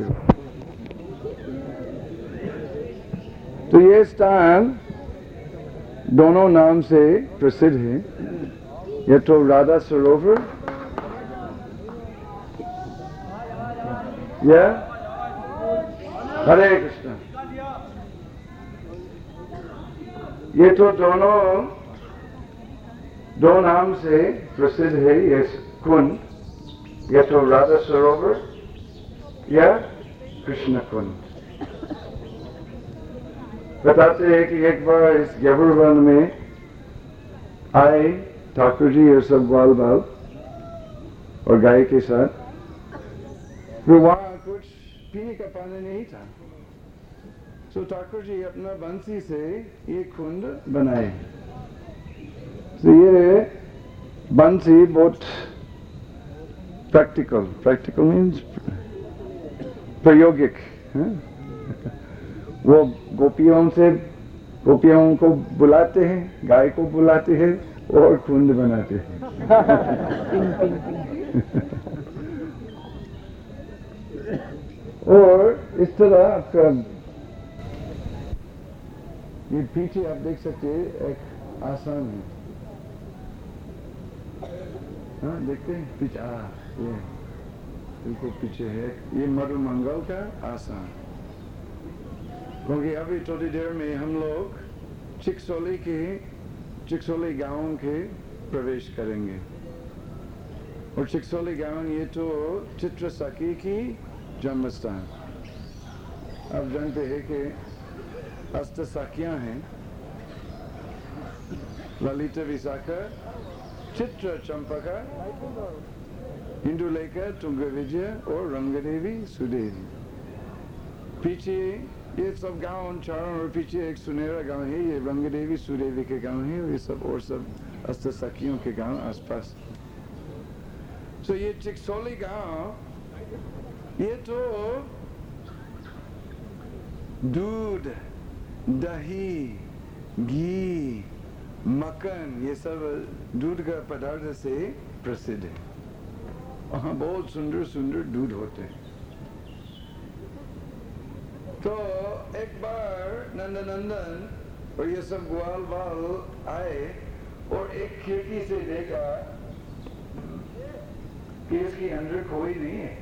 तो ये स्थान दोनों नाम से प्रसिद्ध है, या तो राधा सरोवर या हरे कृष्ण। ये तो दोनों दो नाम से प्रसिद्ध है ये कुंड, या तो राधा सरोवर या कृष्ण कुंड। बताते हैं कि एक बार इस गैबुर वन में आए ठाकुर जी और सब ग्वाल बाल और गाय के साथ, तो वहां कुछ पीने का पानी नहीं था, तो ठाकुर जी अपना बंसी से ये कुंड बनाए। तो ये बंसी बहुत प्रैक्टिकल, प्रैक्टिकल मीन्स प्रायोगिक है? वो गोपियों से गोपियों को बुलाते हैं, गाय को बुलाते हैं और कुंड बनाते हैं। और इस तरह आपका ये पीछे आप देख सकते हैं एक आसन है, हाँ देखते हैं पीछे, आ ये बिल्कुल पीछे है, ये मरुमंगल का आसन। क्योंकि अभी थोड़ी देर में हम लोग चिकसोली के चिकसोली गांव के प्रवेश करेंगे। और चिकसोली गांव ये तो चित्रसखी की जन्म स्थान। आप जानते हैं कि अष्ट सखियां हैं, ललिता विशाखा, चित्र चंपका, इंदुलेखा, तुंग विजय और रंगदेवी सुदेवी। पीछे ये सब गांव चारों और पीछे एक सुनहरा गांव है, ये रंगदेवी सुदेवी के गांव है, और ये सब और सब अष्ट सखियों के गांव आसपास। तो ये चिकसोली गांव ये तो दूध, दही, घी, मक्खन, ये सब दूध का पदार्थ से प्रसिद्ध है। वहाँ बहुत सुंदर सुंदर दूध होते हैं। तो एक बार नंदनंदन और ये सब ग्वाल बाल आए और एक खिड़की से देखा कि इसके अंदर कोई नहीं है।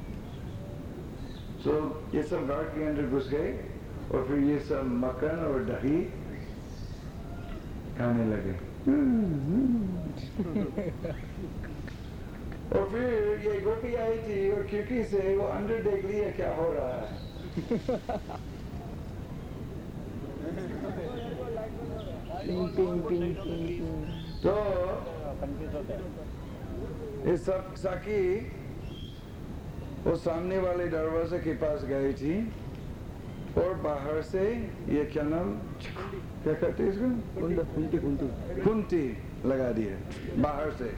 तो ये सब घर के अंदर घुस गए और फिर ये सब मक्खन और दही खाने लगे। और फिर ये गोपी आई थी और खिड़की से वो अंदर देख लिया क्या हो रहा है। तो ये सब साकी वो सामने वाले दरवाजे के पास गई थी और बाहर से ये क्या नाम क्या कहते हैं इसको, कुंती कुंती कुंती लगा दिए बाहर से,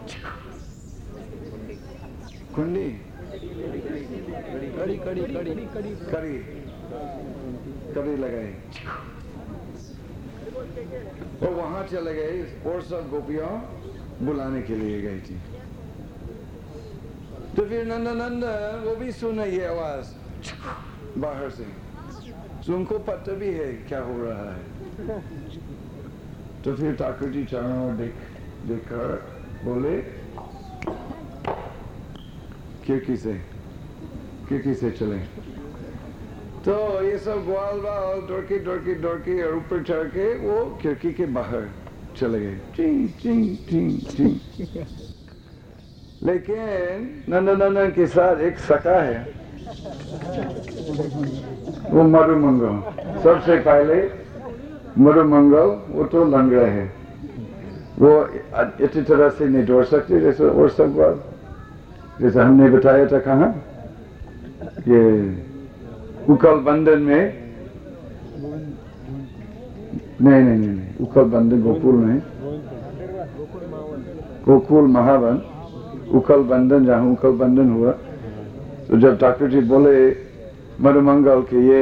कुंडी कड़ी कड़ी कड़ी कड़ी कड़ी लगाई और वहां चले गए और सब गोपियां बुलाने के लिए गई थी। तो फिर नंदनंद वो भी सुना ये आवाज बाहर से, तो उनको पता भी है क्या हो रहा है। तो फिर ठाकुर जी चारों ओर देख देखकर बोले खिड़की से खिड़की से चले। तो ये सब ग्वाल बाल डोरकी डोरकी डोरकी और ऊपर चढ़ के वो खिड़की के बाहर चले गए। चिंग चिंग चिंग चिंग। लेकिन नंदनंदन के साथ एक सखा है, वो मरुमंगल। सबसे पहले मरुमंगल वो तो लंगड़ा है, वो इसी तरह से नहीं दौड़ सकते जैसे और सब बात, जैसे हमने बताया था कहाँ ये उकल बंधन में, नहीं नहीं नहीं, नहीं उकल बंधन गोकुल में, गोकुल महावन उकल बंधन, जहाँ उकल बंधन हुआ। तो जब ठाकुर जी बोले मरुमंगल के ये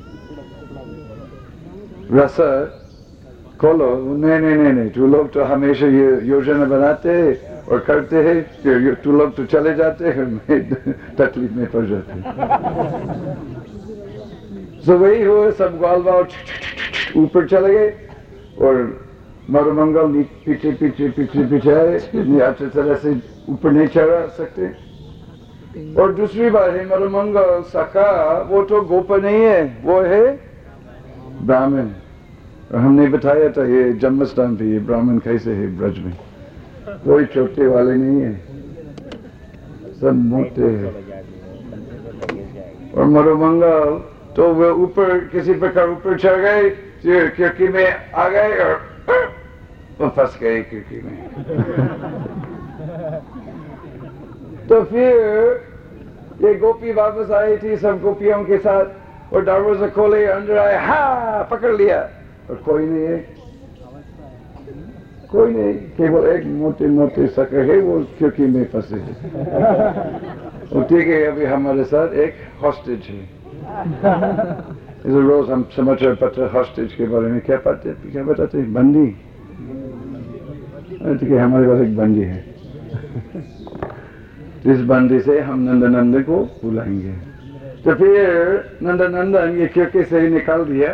रस खोलो, नहीं नहीं नहीं नहीं, तू लोग तो हमेशा ये योजना बनाते हैं और करते हैं, फिर तू लोग तो चले जाते हैं, मैं तकलीफ में पड़ जाते हैं। तो वही हुआ, सब ग्वाल बाल ऊपर चले गए और मरुमंगल पीछे पीछे पीछे पीछे आए, इतनी अच्छी तरह से ऊपर नहीं चढ़ा सकते। और दूसरी बात है मरुमंगल सखा वो तो गोप नहीं है, वो है ब्राह्मण। और हमने बताया था ये जन्मस्थान पे ये ब्राह्मण कैसे है ब्रज में, कोई छोटे वाले नहीं है, सब मोटे हैं। और मरुमंगल तो वो ऊपर किसी प्रकार ऊपर चढ़ गए, फिर खिड़की में आ गए और वो फंस गए खिड़की में। तो फिर ये गोपी वापस आई थी सब गोपियों के साथ और दरवाजा खोले, अंदर आए, हाँ पकड़ लिया, और कोई नहीं है, कोई नहीं, केवल एक मोटे मोटे सकर है वो खिड़की में फंसे है। और ठीक है, अभी हमारे साथ एक हॉस्टेज है। इस रोज हम समाचार पत्र हॉस्टेज के बारे में क्या पाते क्या बताते हैं? बंदी। ठीक है, हमारे पास एक बंदी है। इस बंदी से हम नंदनंदन को बुलाएंगे। तो फिर नंदनंदन ये खिड़की से ही निकाल दिया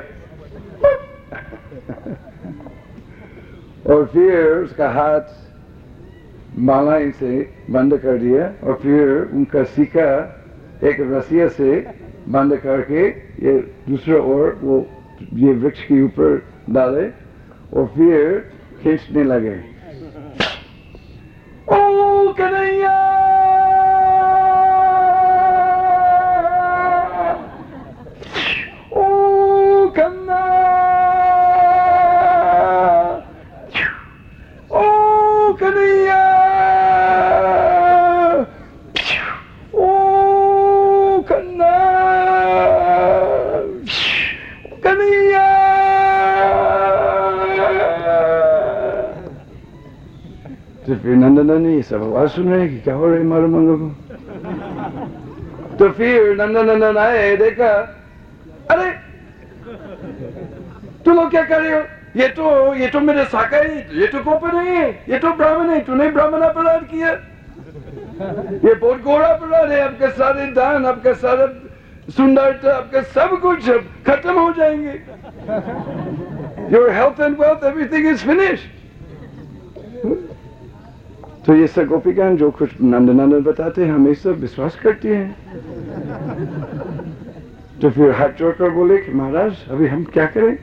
और फिर उसका हाथ मालाई से बंद कर दिया और फिर उनका सिक्का एक रस्सिया से बंद करके ये दूसरा ओर वो ये वृक्ष के ऊपर डाले और फिर खींचने लगे। ओ कन्हैया, ओ कन्ना, ओ कन्हैया, ओ कन्ना, कन्हैया। तो फिर नंदनंदन ये सब आवाज सुन रहे कि क्या हो रहा है मरुमंगल को। तो फिर नंदनंदन आए, देखा, अरे तुम लोग क्या कर रहे हो? ये तो ये तो मेरे साकाई, ये तो गोप नहीं है, ये तो ब्राह्मण है, तूने ब्राह्मण अपराध किया, ये बहुत गोरा अपराध है, आपके सारे दान, आपका सारा सुंदरता, आपका सब कुछ खत्म हो जाएंगे। Your health and wealth, everything is finished. तो ये सब गोपिकाएं जो कुछ नंदनंदन बताते हैं हमें सब विश्वास करती हैं। तो फिर हाथ जोड़कर बोले कि महाराज अभी हम क्या करें?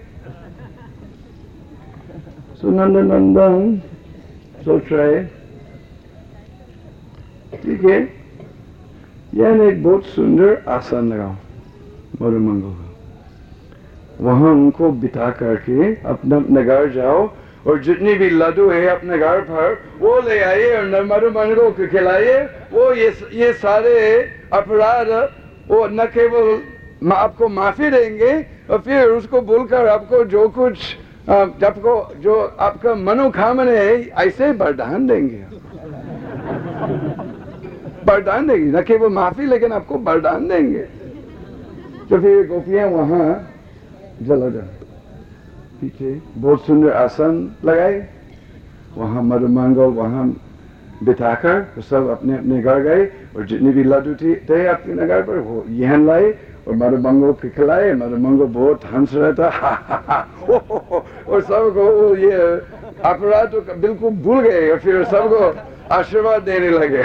तो नंदनंदन सोच रहे, ठीक है, यह एक बहुत सुंदर आसन लगाओ मरुमंगल को, वहां उनको बिठा करके अपना अपने घर जाओ और जितनी भी लड्डू है अपने घर पर वो ले आइए और मरुमंगल को खिलाइए। वो ये ये सारे अपराध वो न केवल आपको माफी देंगे और फिर उसको बोलकर आपको जो कुछ आपको जो आपका मनोकामना है ऐसे वरदान देंगे, वरदान देंगे, न केवल माफी लेकिन आपको वरदान देंगे। तो फिर गोपियां वहां जला जा पीछे बहुत सुंदर आसन लगाए, वहां मरुमंगल वहां बिठाकर सब अपने अपने घर गए और जितने भी लड्डू थे अपने घर पर वो यहाँ लाए और मरुमंगल को खिलाए। मरुमंगल बहुत हंस रहा था और सबको ये अपराध तो बिल्कुल भूल गए और फिर सबको आशीर्वाद देने लगे।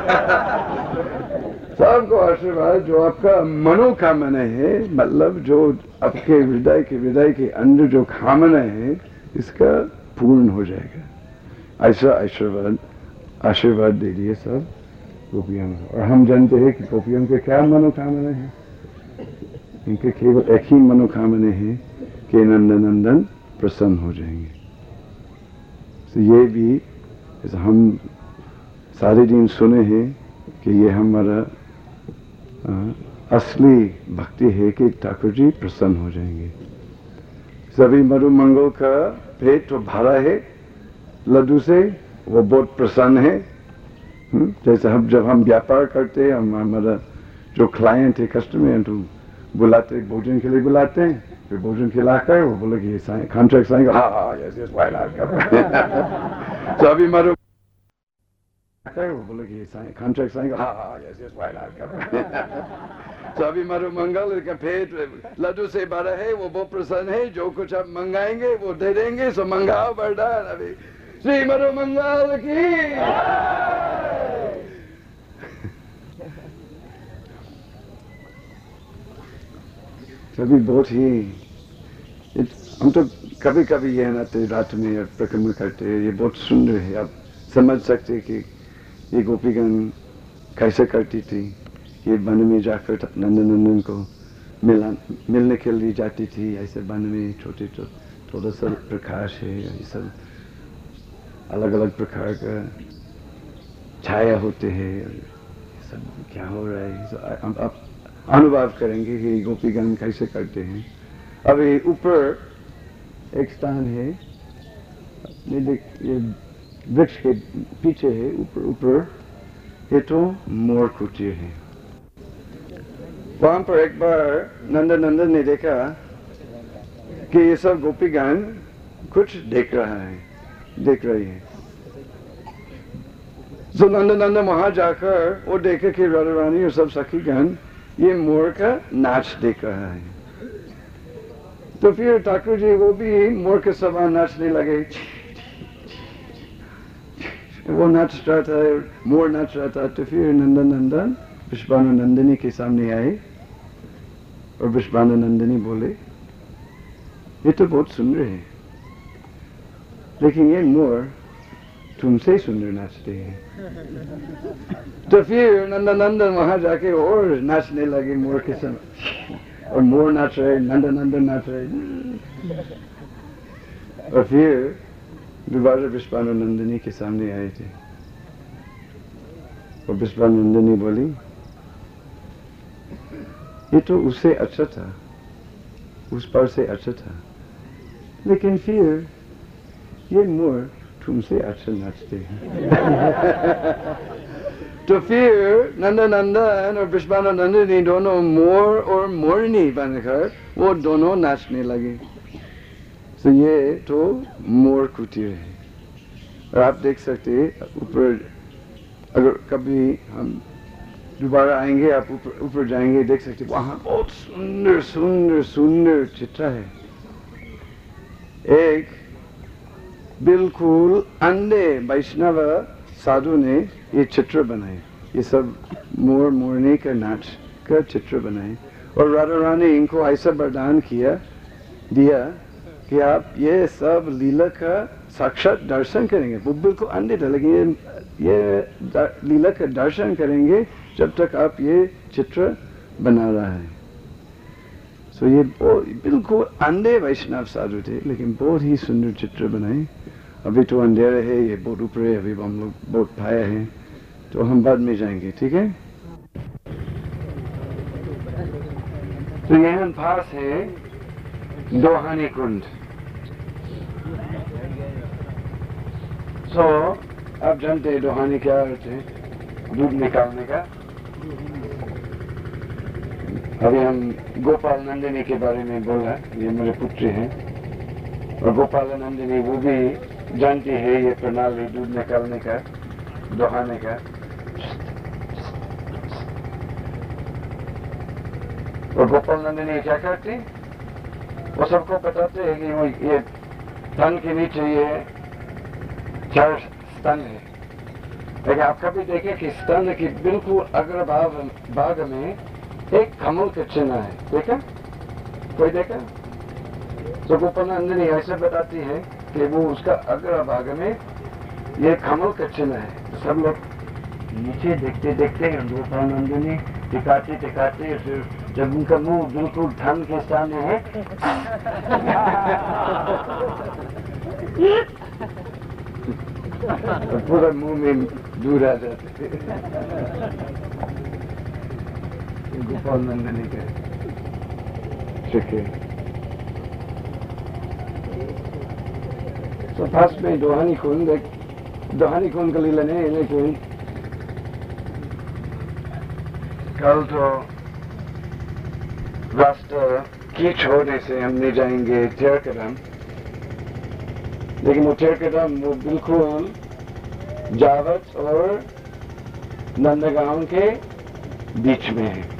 सबको आशीर्वाद, जो आपका मनोकामना है, मतलब जो आपके हृदय के हृदय के अंदर जो कामना है इसका पूर्ण हो जाएगा, ऐसा आशीर्वाद आशीर्वाद दे दिए सब गोपियों को। और हम जानते हैं कि गोपियों के क्या मनोकामना है, इनके केवल एक ही मनोकामना है कि नंदनंदन प्रसन्न हो जाएंगे। तो ये भी हम सारे दिन सुने हैं कि ये हमारा आ, असली भक्ति है कि ठाकुर जी प्रसन्न हो जाएंगे। सभी मरुमंगल का पेट तो भरा है लड्डू से, वो बहुत प्रसन्न है। हुँ? जैसे हम जब हम व्यापार करते हैं, हम हमारा जो क्लाइंट है, कस्टमर है, तो बुलाते भोजन के लिए बुलाते हैं, फिर भोजन खिलाकर वो बोले कि कॉन्ट्रैक्ट साइन, हाँ हाँ यस यस वाई नॉट। सभी मरु वो बोले कि कॉन्ट्रैक्ट साइन, हाँ हाँ यस यस वाई नॉट। तो अभी मरुमंगल का पेट लड्डू से भरा है, वो बहुत प्रसन्न है, जो कुछ आप मंगाएंगे वो दे देंगे, सो मंगाओ वरदान। अभी श्री मरुमंगल की सभी बहुत ही, हम तो कभी कभी ये नाते रात में परिक्रमा करते हैं, ये बहुत सुंदर है। आप समझ सकते कि ये गोपीगण कैसे करती थी, ये वन में जाकर नंदनंदन को मिला मिलने के लिए जाती थी। ऐसे वन में छोटे तो थोड़ा सा प्रकाश है, ये सब अलग अलग प्रकार का छाया होते हैं, ये सब क्या हो रहा है, हम आप अनुभव करेंगे कि गोपीगण कैसे करते हैं। अभी ऊपर एक स्थान है, ये देख ये वृक्ष के पीछे है, ऊपर ऊपर ये तो मोर कुटीर है। वहां पर एक बार नंदनंदन ने देखा कि ये सब गोपीगण कुछ देख रहा है, देख रही है। तो नंदनंदन वहां जाकर वो देखे कि राधा रानी और सब सखीगण ये मोर का नाच देख रहा है। तो फिर ठाकुर जी वो भी मोर के समान नाचने लगे। वो नाच रहा था, मोर नाच रहा था। तो फिर नंदनंदन पुष्पानुनंदिनी के सामने आए और पुष्पानुनंदिनी बोले, ये तो बहुत सुंदर है, लेकिन ये मोर तुमसे सुंदर नाचते हैं। तो फिर नंदनंदन वहां जाके और नाचने लगे मोर के साथ, और मोर नाच रहे, नंदनंदन नाच रहे। और फिर दोबारा पुष्पानुनंदिनी के सामने आए थे और पुष्पानुनंदिनी बोली, ये तो उससे अच्छा था, उस पर से अच्छा था, लेकिन फिर ये मोर तुमसे अच्छा नाचते हैं। तो फिर नंदनंदन और पुष्पानुनंदिनी दोनों मोर और मोरनी बनकर वो दोनों नाचने लगे। तो ये तो मोर कुटीर है। और आप देख सकते हैं ऊपर, अगर कभी हम दोबारा आएंगे, आप ऊपर ऊपर जाएंगे, देख सकते वहां बहुत सुंदर सुंदर सुंदर चित्र है। एक बिल्कुल अंधे वैष्णव साधु ने ये चित्र बनाए, ये सब मोर मोरनी का नाच का चित्र बनाए। और राधा रानी इनको ऐसा वरदान किया दिया कि आप ये सब लीला का साक्षात दर्शन करेंगे। वो बिल्कुल अंधे थे, लेकिन ये ये लीला का दर्शन करेंगे जब तक आप ये चित्र बना रहा है। सो ये बिल्कुल अंधे वैष्णव साधु थे, लेकिन बहुत ही सुंदर चित्र बनाए। अभी तो अंधेरा है, ये बहुत ऊपर है, अभी हम लोग बहुत पाया है, तो हम बाद में जाएंगे, ठीक है। तो यहाँ पास है दोहानी कुंड। सो so, आप जानते हैं दोहानी क्या अर्थ है? दूध निकालने का। अभी हम गोपाल नंदिनी के बारे में बोला, ये मेरे पुत्री हैं, और गोपाल नंदिनी वो भी जानती है ये प्रणाली दूध निकालने का, दोहाने का। और गोपाल नंदिनी क्या करती? वो सबको बताते हैं कि वो ये तन के नीचे ये चार स्तन है, लेकिन आप कभी देखें कि स्तन की बिल्कुल अग्र भाग भाग में एक कमल का चिन्ह है, देखा? कोई देखा? तो गोपालनंदिनी ऐसे बताती है कि वो उसका अग्र भाग में ये कमल का चिन्ह है। सब लोग नीचे देखते देखते गोपालनंदिनी टिकाते टिकाते फिर जब उनका मुंह बिल्कुल धन के सामने है तो पूरा मुंह में दूर आ जाते। गोपाल नंदिनी के ठीक है। तो पास में दोहानी कुंड, दोहानी कुंड का लीला नहीं, लेकिन कल तो रास्ता कीच होने से हम नहीं जाएंगे तेरकदम, लेकिन वो तेरकदम वो बिल्कुल जावत और नंदगांव के बीच में है।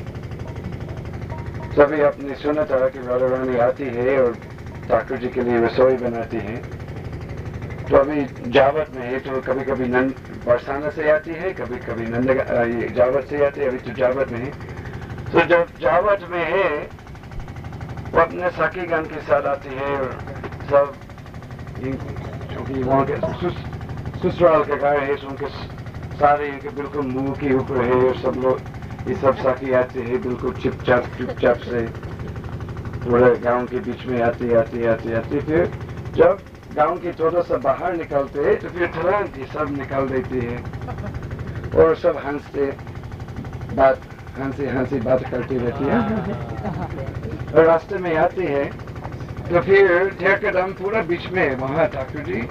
सभी आपने सुना था कि राधा रानी आती है और ठाकुर जी के लिए रसोई बनाती है। तो अभी जावत में है, तो कभी कभी नंद बरसाना से आती है, कभी कभी नंदगा जावत से आती है। अभी तो जावत में है। तो जब जावत में है वो अपने सखीगण के साथ आती है और सब, क्योंकि वहाँ के ससुराल के घर है, उनके सारे इनके बिल्कुल मुंह के ऊपर है और सब लोग ये सब साकी आते हैं बिल्कुल चुपचाप चुपचाप से पूरे गांव के बीच में आते आते आते आते फिर जब गांव के थोड़ा सा बाहर निकलते हैं तो फिर तुरंत ये सब निकाल देते हैं और सब हंसते बात हंसी हंसी बात करते रहती है। और रास्ते में आते हैं तो फिर ढेर कदम पूरा बीच में वहां ठाकुर जी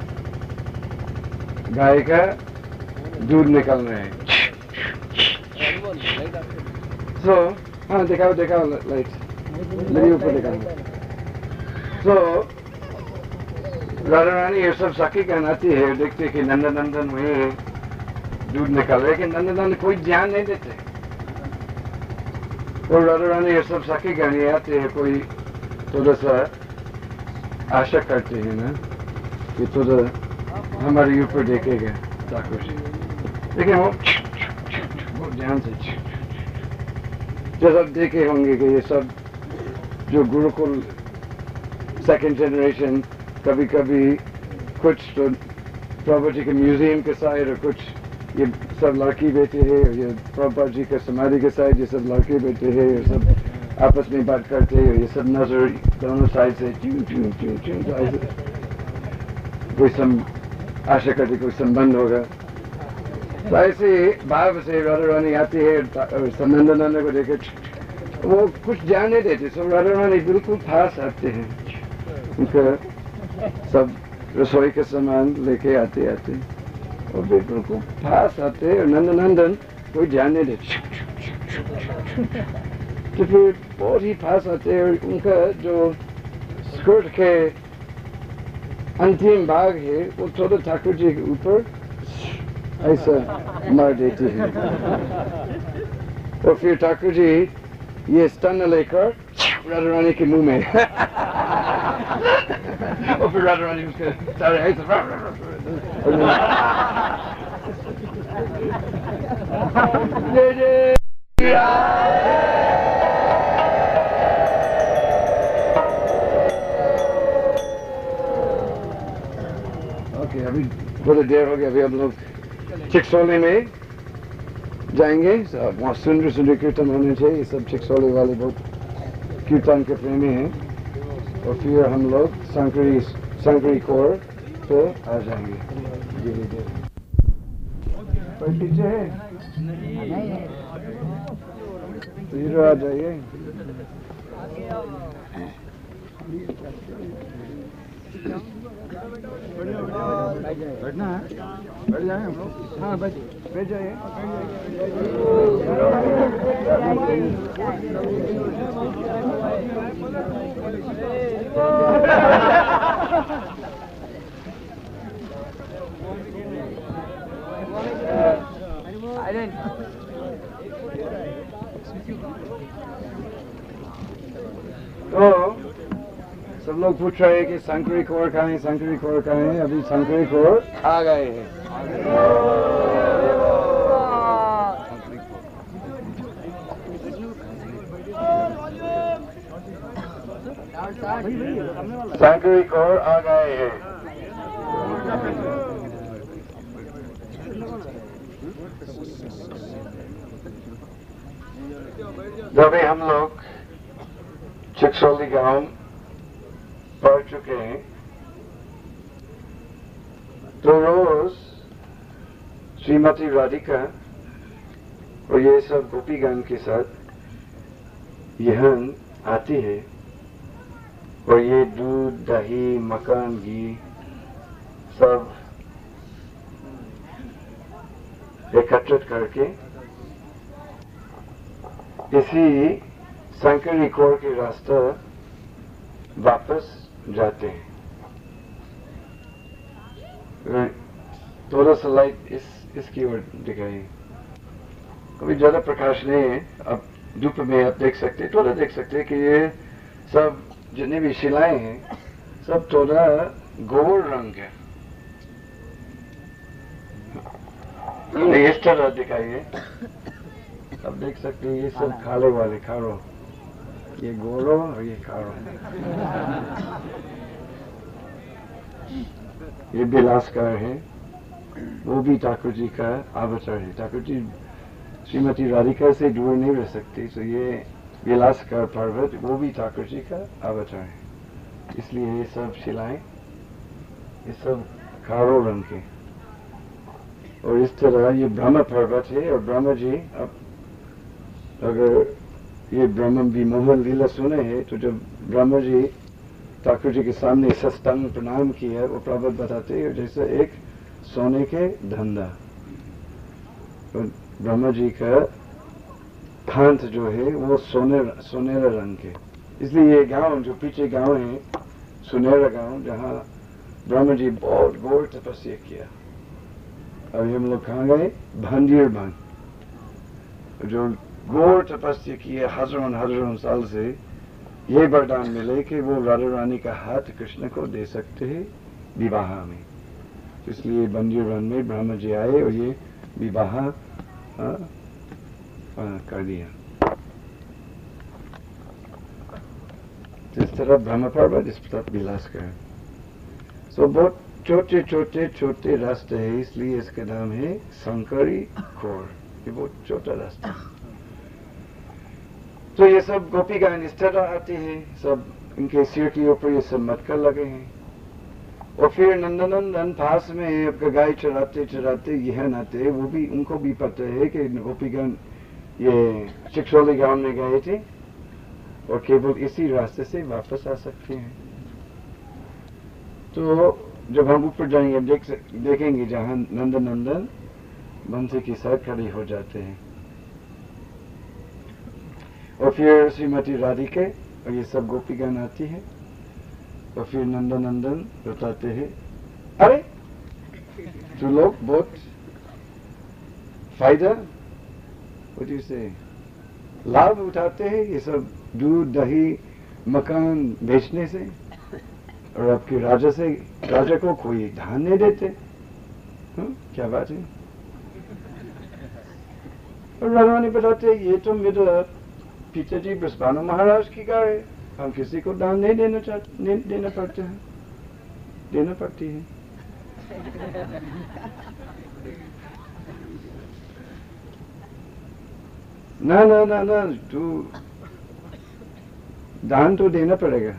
गाय का दूध निकल रहे हैं। सो हाँ दिखाओ दिखाओ लाइट मेरे ऊपर दिखाओ। सो राधा रानी ये सब साकी कहनाती है, देखते कि नंदन नंदन वही दूध निकल रहे, लेकिन नंदन नंदन कोई ध्यान नहीं देते। और राधा रानी ये सब साकी कहने आते हैं, कोई थोड़ा सा आशा करते हैं ना कि थोड़ा हमारे ऊपर देखेगा ठाकुर जी, लेकिन वो बहुत ध्यान से जो सब देखे होंगे कि ये सब जो गुरुकुल सेकंड जनरेशन कभी कभी कुछ तो प्रभुपाद जी के म्यूजियम के साइड और कुछ ये सब लड़की बेटे हैं, और ये प्रभुपाद जी के समाधि के साइड ये सब लड़के बेटे हैं, ये सब आपस में बात करते हैं, ये सब नजर दोनों साइड से चूं चूं चूं चूं तो ऐसे कोई सम आशा करते कोई संबंध होगा। तो ऐसे भाव से राधा रानी आती है और नंदन को देखे वो कुछ ध्यान नहीं देते। सब राधा रानी बिल्कुल पास आते हैं, उनका सब रसोई का सामान लेके आते आते और बिल्कुल को पास आते और नंदन नंदन कोई ध्यान नहीं देते। तो फिर बहुत ही पास आते और उनका जो स्कर्ट के अंतिम भाग है वो थोड़ा ठाकुर जी के ऊपर ऐसा मार देती है और फिर ठाकुर जी ये स्तन लेकर राधा रानी के मुंह में और फिर राधा रानी उसके सारे ऐसा ओके अभी थोड़ी देर हो गया, अभी हम लोग चिकसोली में जाएंगे। वहाँ सुंदर सुंदर कीर्तन होने चाहिए, ये सब चिकसोली वाले बहुत कीर्तन के प्रेमी हैं। और फिर हम लोग शंकरी शंकरी कोर पे आ जाएंगे धीरे धीरे। पीछे है तो इधर आ जाइए। बैठना है, बैठ जाए हम लोग। हाँ बैठ बैठ जाइए। तो सब लोग पूछ रहे हैं कि शंकरी कोर कहाँ है, शंकरी कोर कहाँ है। अभी शंकरी कोर आ गए हैं। शंकरी कोर आ गए हैं। जब भी हम लोग चिकसोली गांव पढ़ चुके हैं तो रोज श्रीमती राधिका और ये सब गोपीगण के साथ यहाँ आती है और ये दूध दही मक्खन घी सब एकत्रित करके इसी शंकरी कोर के रास्ता वापस जाते हैं। थोड़ा सा लाइट इस इसकी ओर दिखाइए। अभी ज्यादा प्रकाश नहीं है, अब धूप में आप देख सकते हैं, थोड़ा देख सकते हैं कि ये सब जितने भी शिलाएं हैं सब थोड़ा गोल रंग है। इस तरह दिखाइए, अब देख सकते हैं ये सब खाले वाले खारो, ये गोरो और ये कारो। ये बिलासकार है, वो भी ठाकुर जी का अवतार है। ठाकुर जी श्रीमती राधिका से दूर नहीं रह सकती। तो ये विलासकार पर्वत वो भी ठाकुर जी का अवतार है, इसलिए ये सब शिलाएं ये सब कारो रंग के। और इस तरह ये ब्रह्म पर्वत है। और ब्रह्मा जी, अब अगर ये ब्रह्म विमोहन लीला सुने हैं तो जब ब्रह्मा जी ठाकुर जी के सामने सस्तंग प्रणाम किया, वो प्रभुपाद बताते हैं जैसे एक सोने के धंधा। तो ब्रह्मा जी का खांत जो है वो सोने सोनेरा रंग के, इसलिए ये गांव जो पीछे गांव है सुनेरा गांव, जहाँ ब्रह्मा जी बहुत घोर तपस्या किया। अभी हम लोग कहाँ गए? भांडीर बन, जो घोर तपस्या किए हजारों हजारों साल से, ये वरदान मिले कि वो राधा रानी का हाथ कृष्ण को दे सकते हैं विवाह में। इसलिए बंदीर वन में ब्रह्मा जी आए और ये विवाह कर दिया। इस तरह ब्रह्म पर्वत, इस तरह विलास कर। तो बहुत छोटे छोटे छोटे रास्ते है, इसलिए इसका नाम है शंकरी खोर। ये बहुत छोटा रास्ता। तो ये सब गोपीगण इस तरह आते हैं, सब इनके सिर के ऊपर ये सब मटका लगे हैं। और फिर नंदनंदन पास में आपका गाय चराते चराते यह आते, वो भी उनको भी पता है कि गोपीगण ये चिक्सोली गांव में गए थे और केवल इसी रास्ते से वापस आ सकते हैं। तो जब हम ऊपर जाएंगे देख देखेंगे जहाँ नंदनंदन बंसी के साथ खड़े हो जाते हैं। और फिर श्रीमती राधिका और ये सब गोपीगण आती है। और फिर नंदनंदन बताते हैं, अरे तू लोग बहुत फायदा वजह से लाभ उठाते हैं ये सब दूध दही मकान बेचने से, और आपके राजा से राजा को कोई ध्यान नहीं देते। हुँ? क्या बात है? और राजा ने बताते ये तो मेरा पिताजी बृहस्पति महाराज की गाय है, हम किसी को दान नहीं देना चाहते, नहीं देना पड़ते हैं, देना पड़ती है। ना ना ना ना तू दान तो देना पड़ेगा।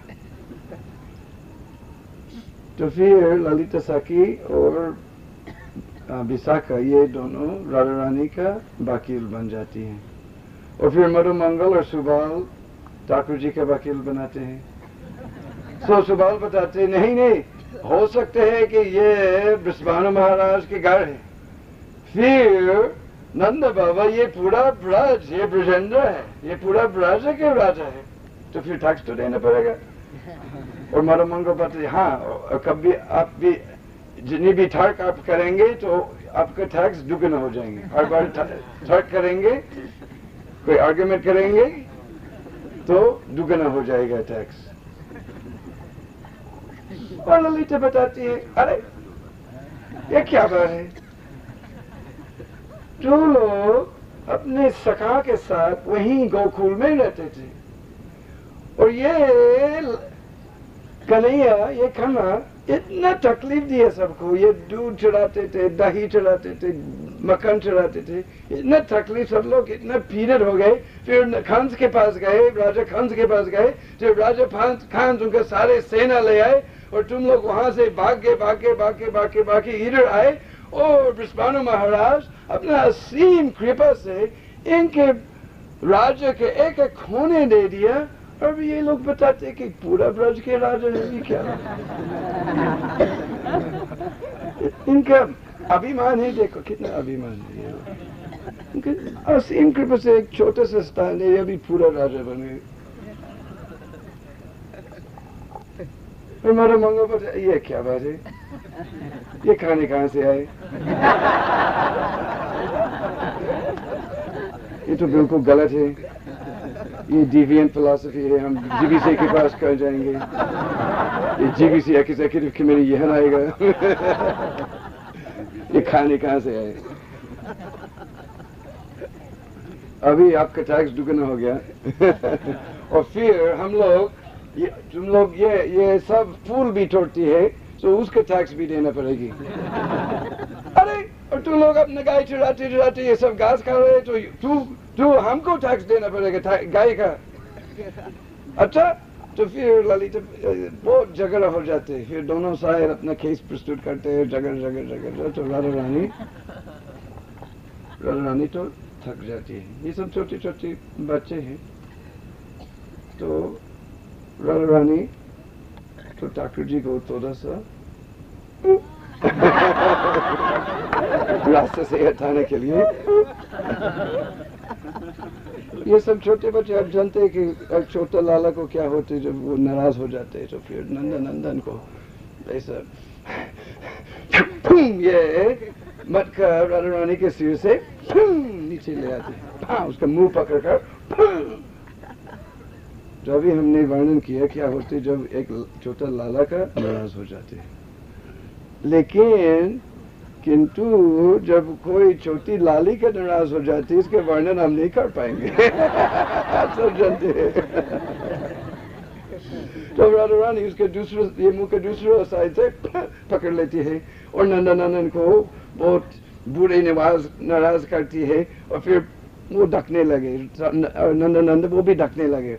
तो फिर ललिता सखी और विशाखा ये दोनों राधा रानी का वकील बन जाती हैं। और फिर मधुमंगल और सुबाल ठाकुर जी का वकील बनाते हैं। सो सुबाल बताते नहीं नहीं हो सकते है कि ये बृहस्पति महाराज के घर है। फिर नंद बाबा ये पूरा ब्रज ये ब्रजेंद्र है, ये पूरा ब्रज के राजा है, तो फिर टैक्स तो देना पड़ेगा। और मधुमंगल बताते हाँ कभी आप भी जितनी भी ठग आप करेंगे तो आपका टैक्स दुगना हो जाएंगे। हर बार ठग करेंगे, कोई आर्ग्यूमेंट करेंगे तो दुगना हो जाएगा टैक्स। और ललिता बताती है अरे ये क्या बात है, जो लोग अपने सखा के साथ वहीं गोकुल में रहते थे और ये कन्हैया ये खन्ना इतना तकलीफ दिया सबको, ये दूध चढ़ाते थे, दही चढ़ाते थे, मक्खन चढ़ाते थे, इतना तकलीफ सब लोग इतना पीड़ित हो गए। फिर कंस के पास गए, राजा कंस के पास गए, जब राजा कंस उनके सारे सेना ले आए और तुम लोग वहां से भाग के भाग के भाग के भाग के भाग के इधर आए और बृहस्पति महाराज अपना असीम कृपा से इनके राज्य के एक एक खोने दे दिया। और ये लोग बताते कि पूरा ब्रज के राजा है, ये क्या इनका अभिमान है, देखो कितना अभिमान है। इनके असीम कृपा से एक छोटा सा स्थान है, अभी पूरा राजा बने। हमारा मंगो पर ये क्या बात है, ये खाने कहाँ से आए? ये तो बिल्कुल गलत है, ये डिविएंट फिलॉसफी है। हम जीबीसी के पास कर जाएंगे, ये जीबीसी एग्जीक्यूटिव कमेटी यहाँ आएगा। ये खाने कहाँ से आए? अभी आपका टैक्स दुगना हो गया। और फिर हम लोग ये तुम लोग ये ये सब फूल भी तोड़ती है तो उसका टैक्स भी देना पड़ेगी। अरे और तू लोग अपने गाय चुराते चुराते ये सब घास खा रहे, तो तू तू हमको टैक्स देना पड़ेगा गाय का। अच्छा, तो फिर ललिता बहुत झगड़ा हो जाते हैं, फिर दोनों साइड अपना केस प्रस्तुत करते हैं, झगड़ झगड़ झगड़। तो राधा रानी राधा रानी तो थक जाती है। ये सब छोटे छोटे बच्चे हैं। तो राधा रानी तो ठाकुर जी को थोड़ा सा रास्ते से हटाने के लिए, ये सब छोटे बच्चे अब जानते हैं कि एक छोटा लाला को क्या होते जब वो नाराज हो जाते हैं, तो फिर नंदन नंदन को ऐसा ये मटका राधा रानी के सिर से नीचे ले आते हैं, उसका मुंह पकड़कर। जो अभी हमने वर्णन किया क्या होते जब एक छोटा लाला का नाराज हो जाते हैं। लेकिन किंतु जब कोई छोटी लाली का नाराज हो जाती है, इसके वर्णन हम नहीं कर पाएंगे। सब जानते हैं। तो राधा रानी उसके दूसरे ये मुंह के दूसरे साइड से पकड़ लेती है और नंदन नंदन को बहुत बुरे नवाज नाराज करती है, और फिर वो ढकने लगे, और नंदन नंद वो भी ढकने लगे।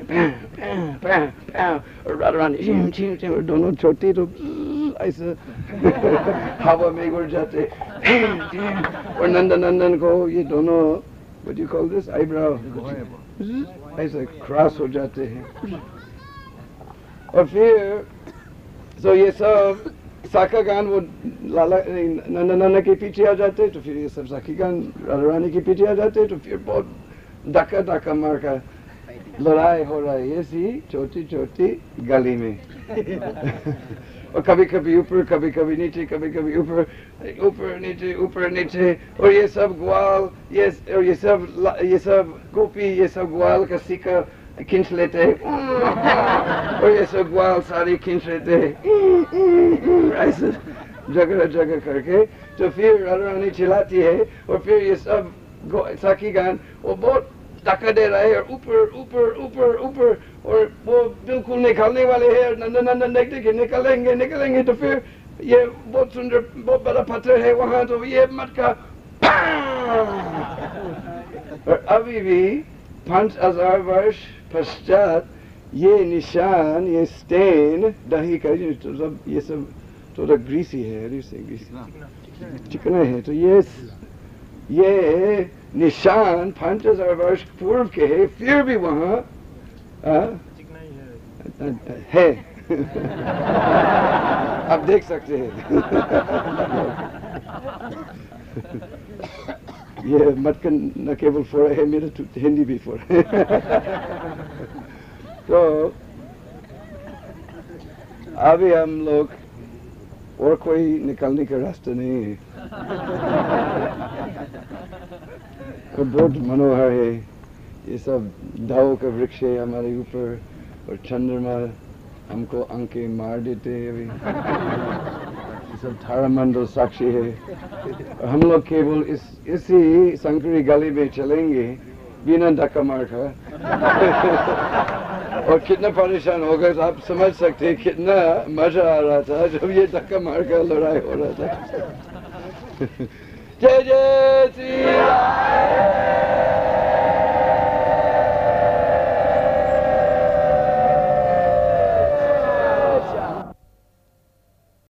और राधा रानी और दोनों छोटी तो ऐसे हवा में उड़ जाते। और नंदन नंदन को ये दोनों what do you call this eyebrow ऐसे क्रॉस हो जाते हैं। और फिर तो ये सब साका गान वो लाला नंदा नाना के पीछे आ जाते, तो फिर ये सब साकी गान राधा रानी के पीछे आ जाते, तो फिर बहुत धक्का धक्का मार कर लड़ाई हो रहा है ऐसी छोटी छोटी गली में। और कभी कभी ऊपर, कभी कभी नीचे, कभी कभी ऊपर ऊपर नीचे ऊपर नीचे। और ये सब ग्वाल ये और ये सब ये सब गोपी ये सब ग्वाल का सीका खींच लेते हैं, और ये सब ग्वाल सारी खींच लेते हैं ऐसे जगह जगह करके। तो फिर राधा रानी चिल्लाती है, और फिर ये सब साकी गान वो बहुत धक्का दे रहा है, और ऊपर ऊपर ऊपर ऊपर, और वो बिल्कुल निकालने वाले हैं। नंदन नंदन देखते कि निकलेंगे निकलेंगे, तो फिर ये बहुत सुंदर बहुत बड़ा पत्थर है वहां, तो ये मटका। और अभी भी पांच हजार वर्ष पश्चात ये निशान ये स्टेन दही का तो सब ये सब थोड़ा ग्रीसी है, ग्रीसी चिकना है। तो ये ये निशान पांच हजार वर्ष पूर्व के है, फिर भी वहाँ है। आप देख सकते हैं। ये मटकन न केवल फोड़ा है, मेरा हिंदी भी फोड़ा है। तो अभी हम लोग और कोई निकलने का रास्ता नहीं है। तो बहुत मनोहर है, ये सब दाव का वृक्ष है हमारे ऊपर, और चंद्रमा हमको अंके मार देते हैं अभी। ये सब तारामंडल साक्षी है, और हम लोग केवल इस इसी संकरी गली में चलेंगे बिना धक्का मार कर। और कितना परेशान हो गए, तो आप समझ सकते हैं कितना मजा आ रहा था जब ये धक्का मार कर लड़ाई हो रहा था। जय जय श्री राम।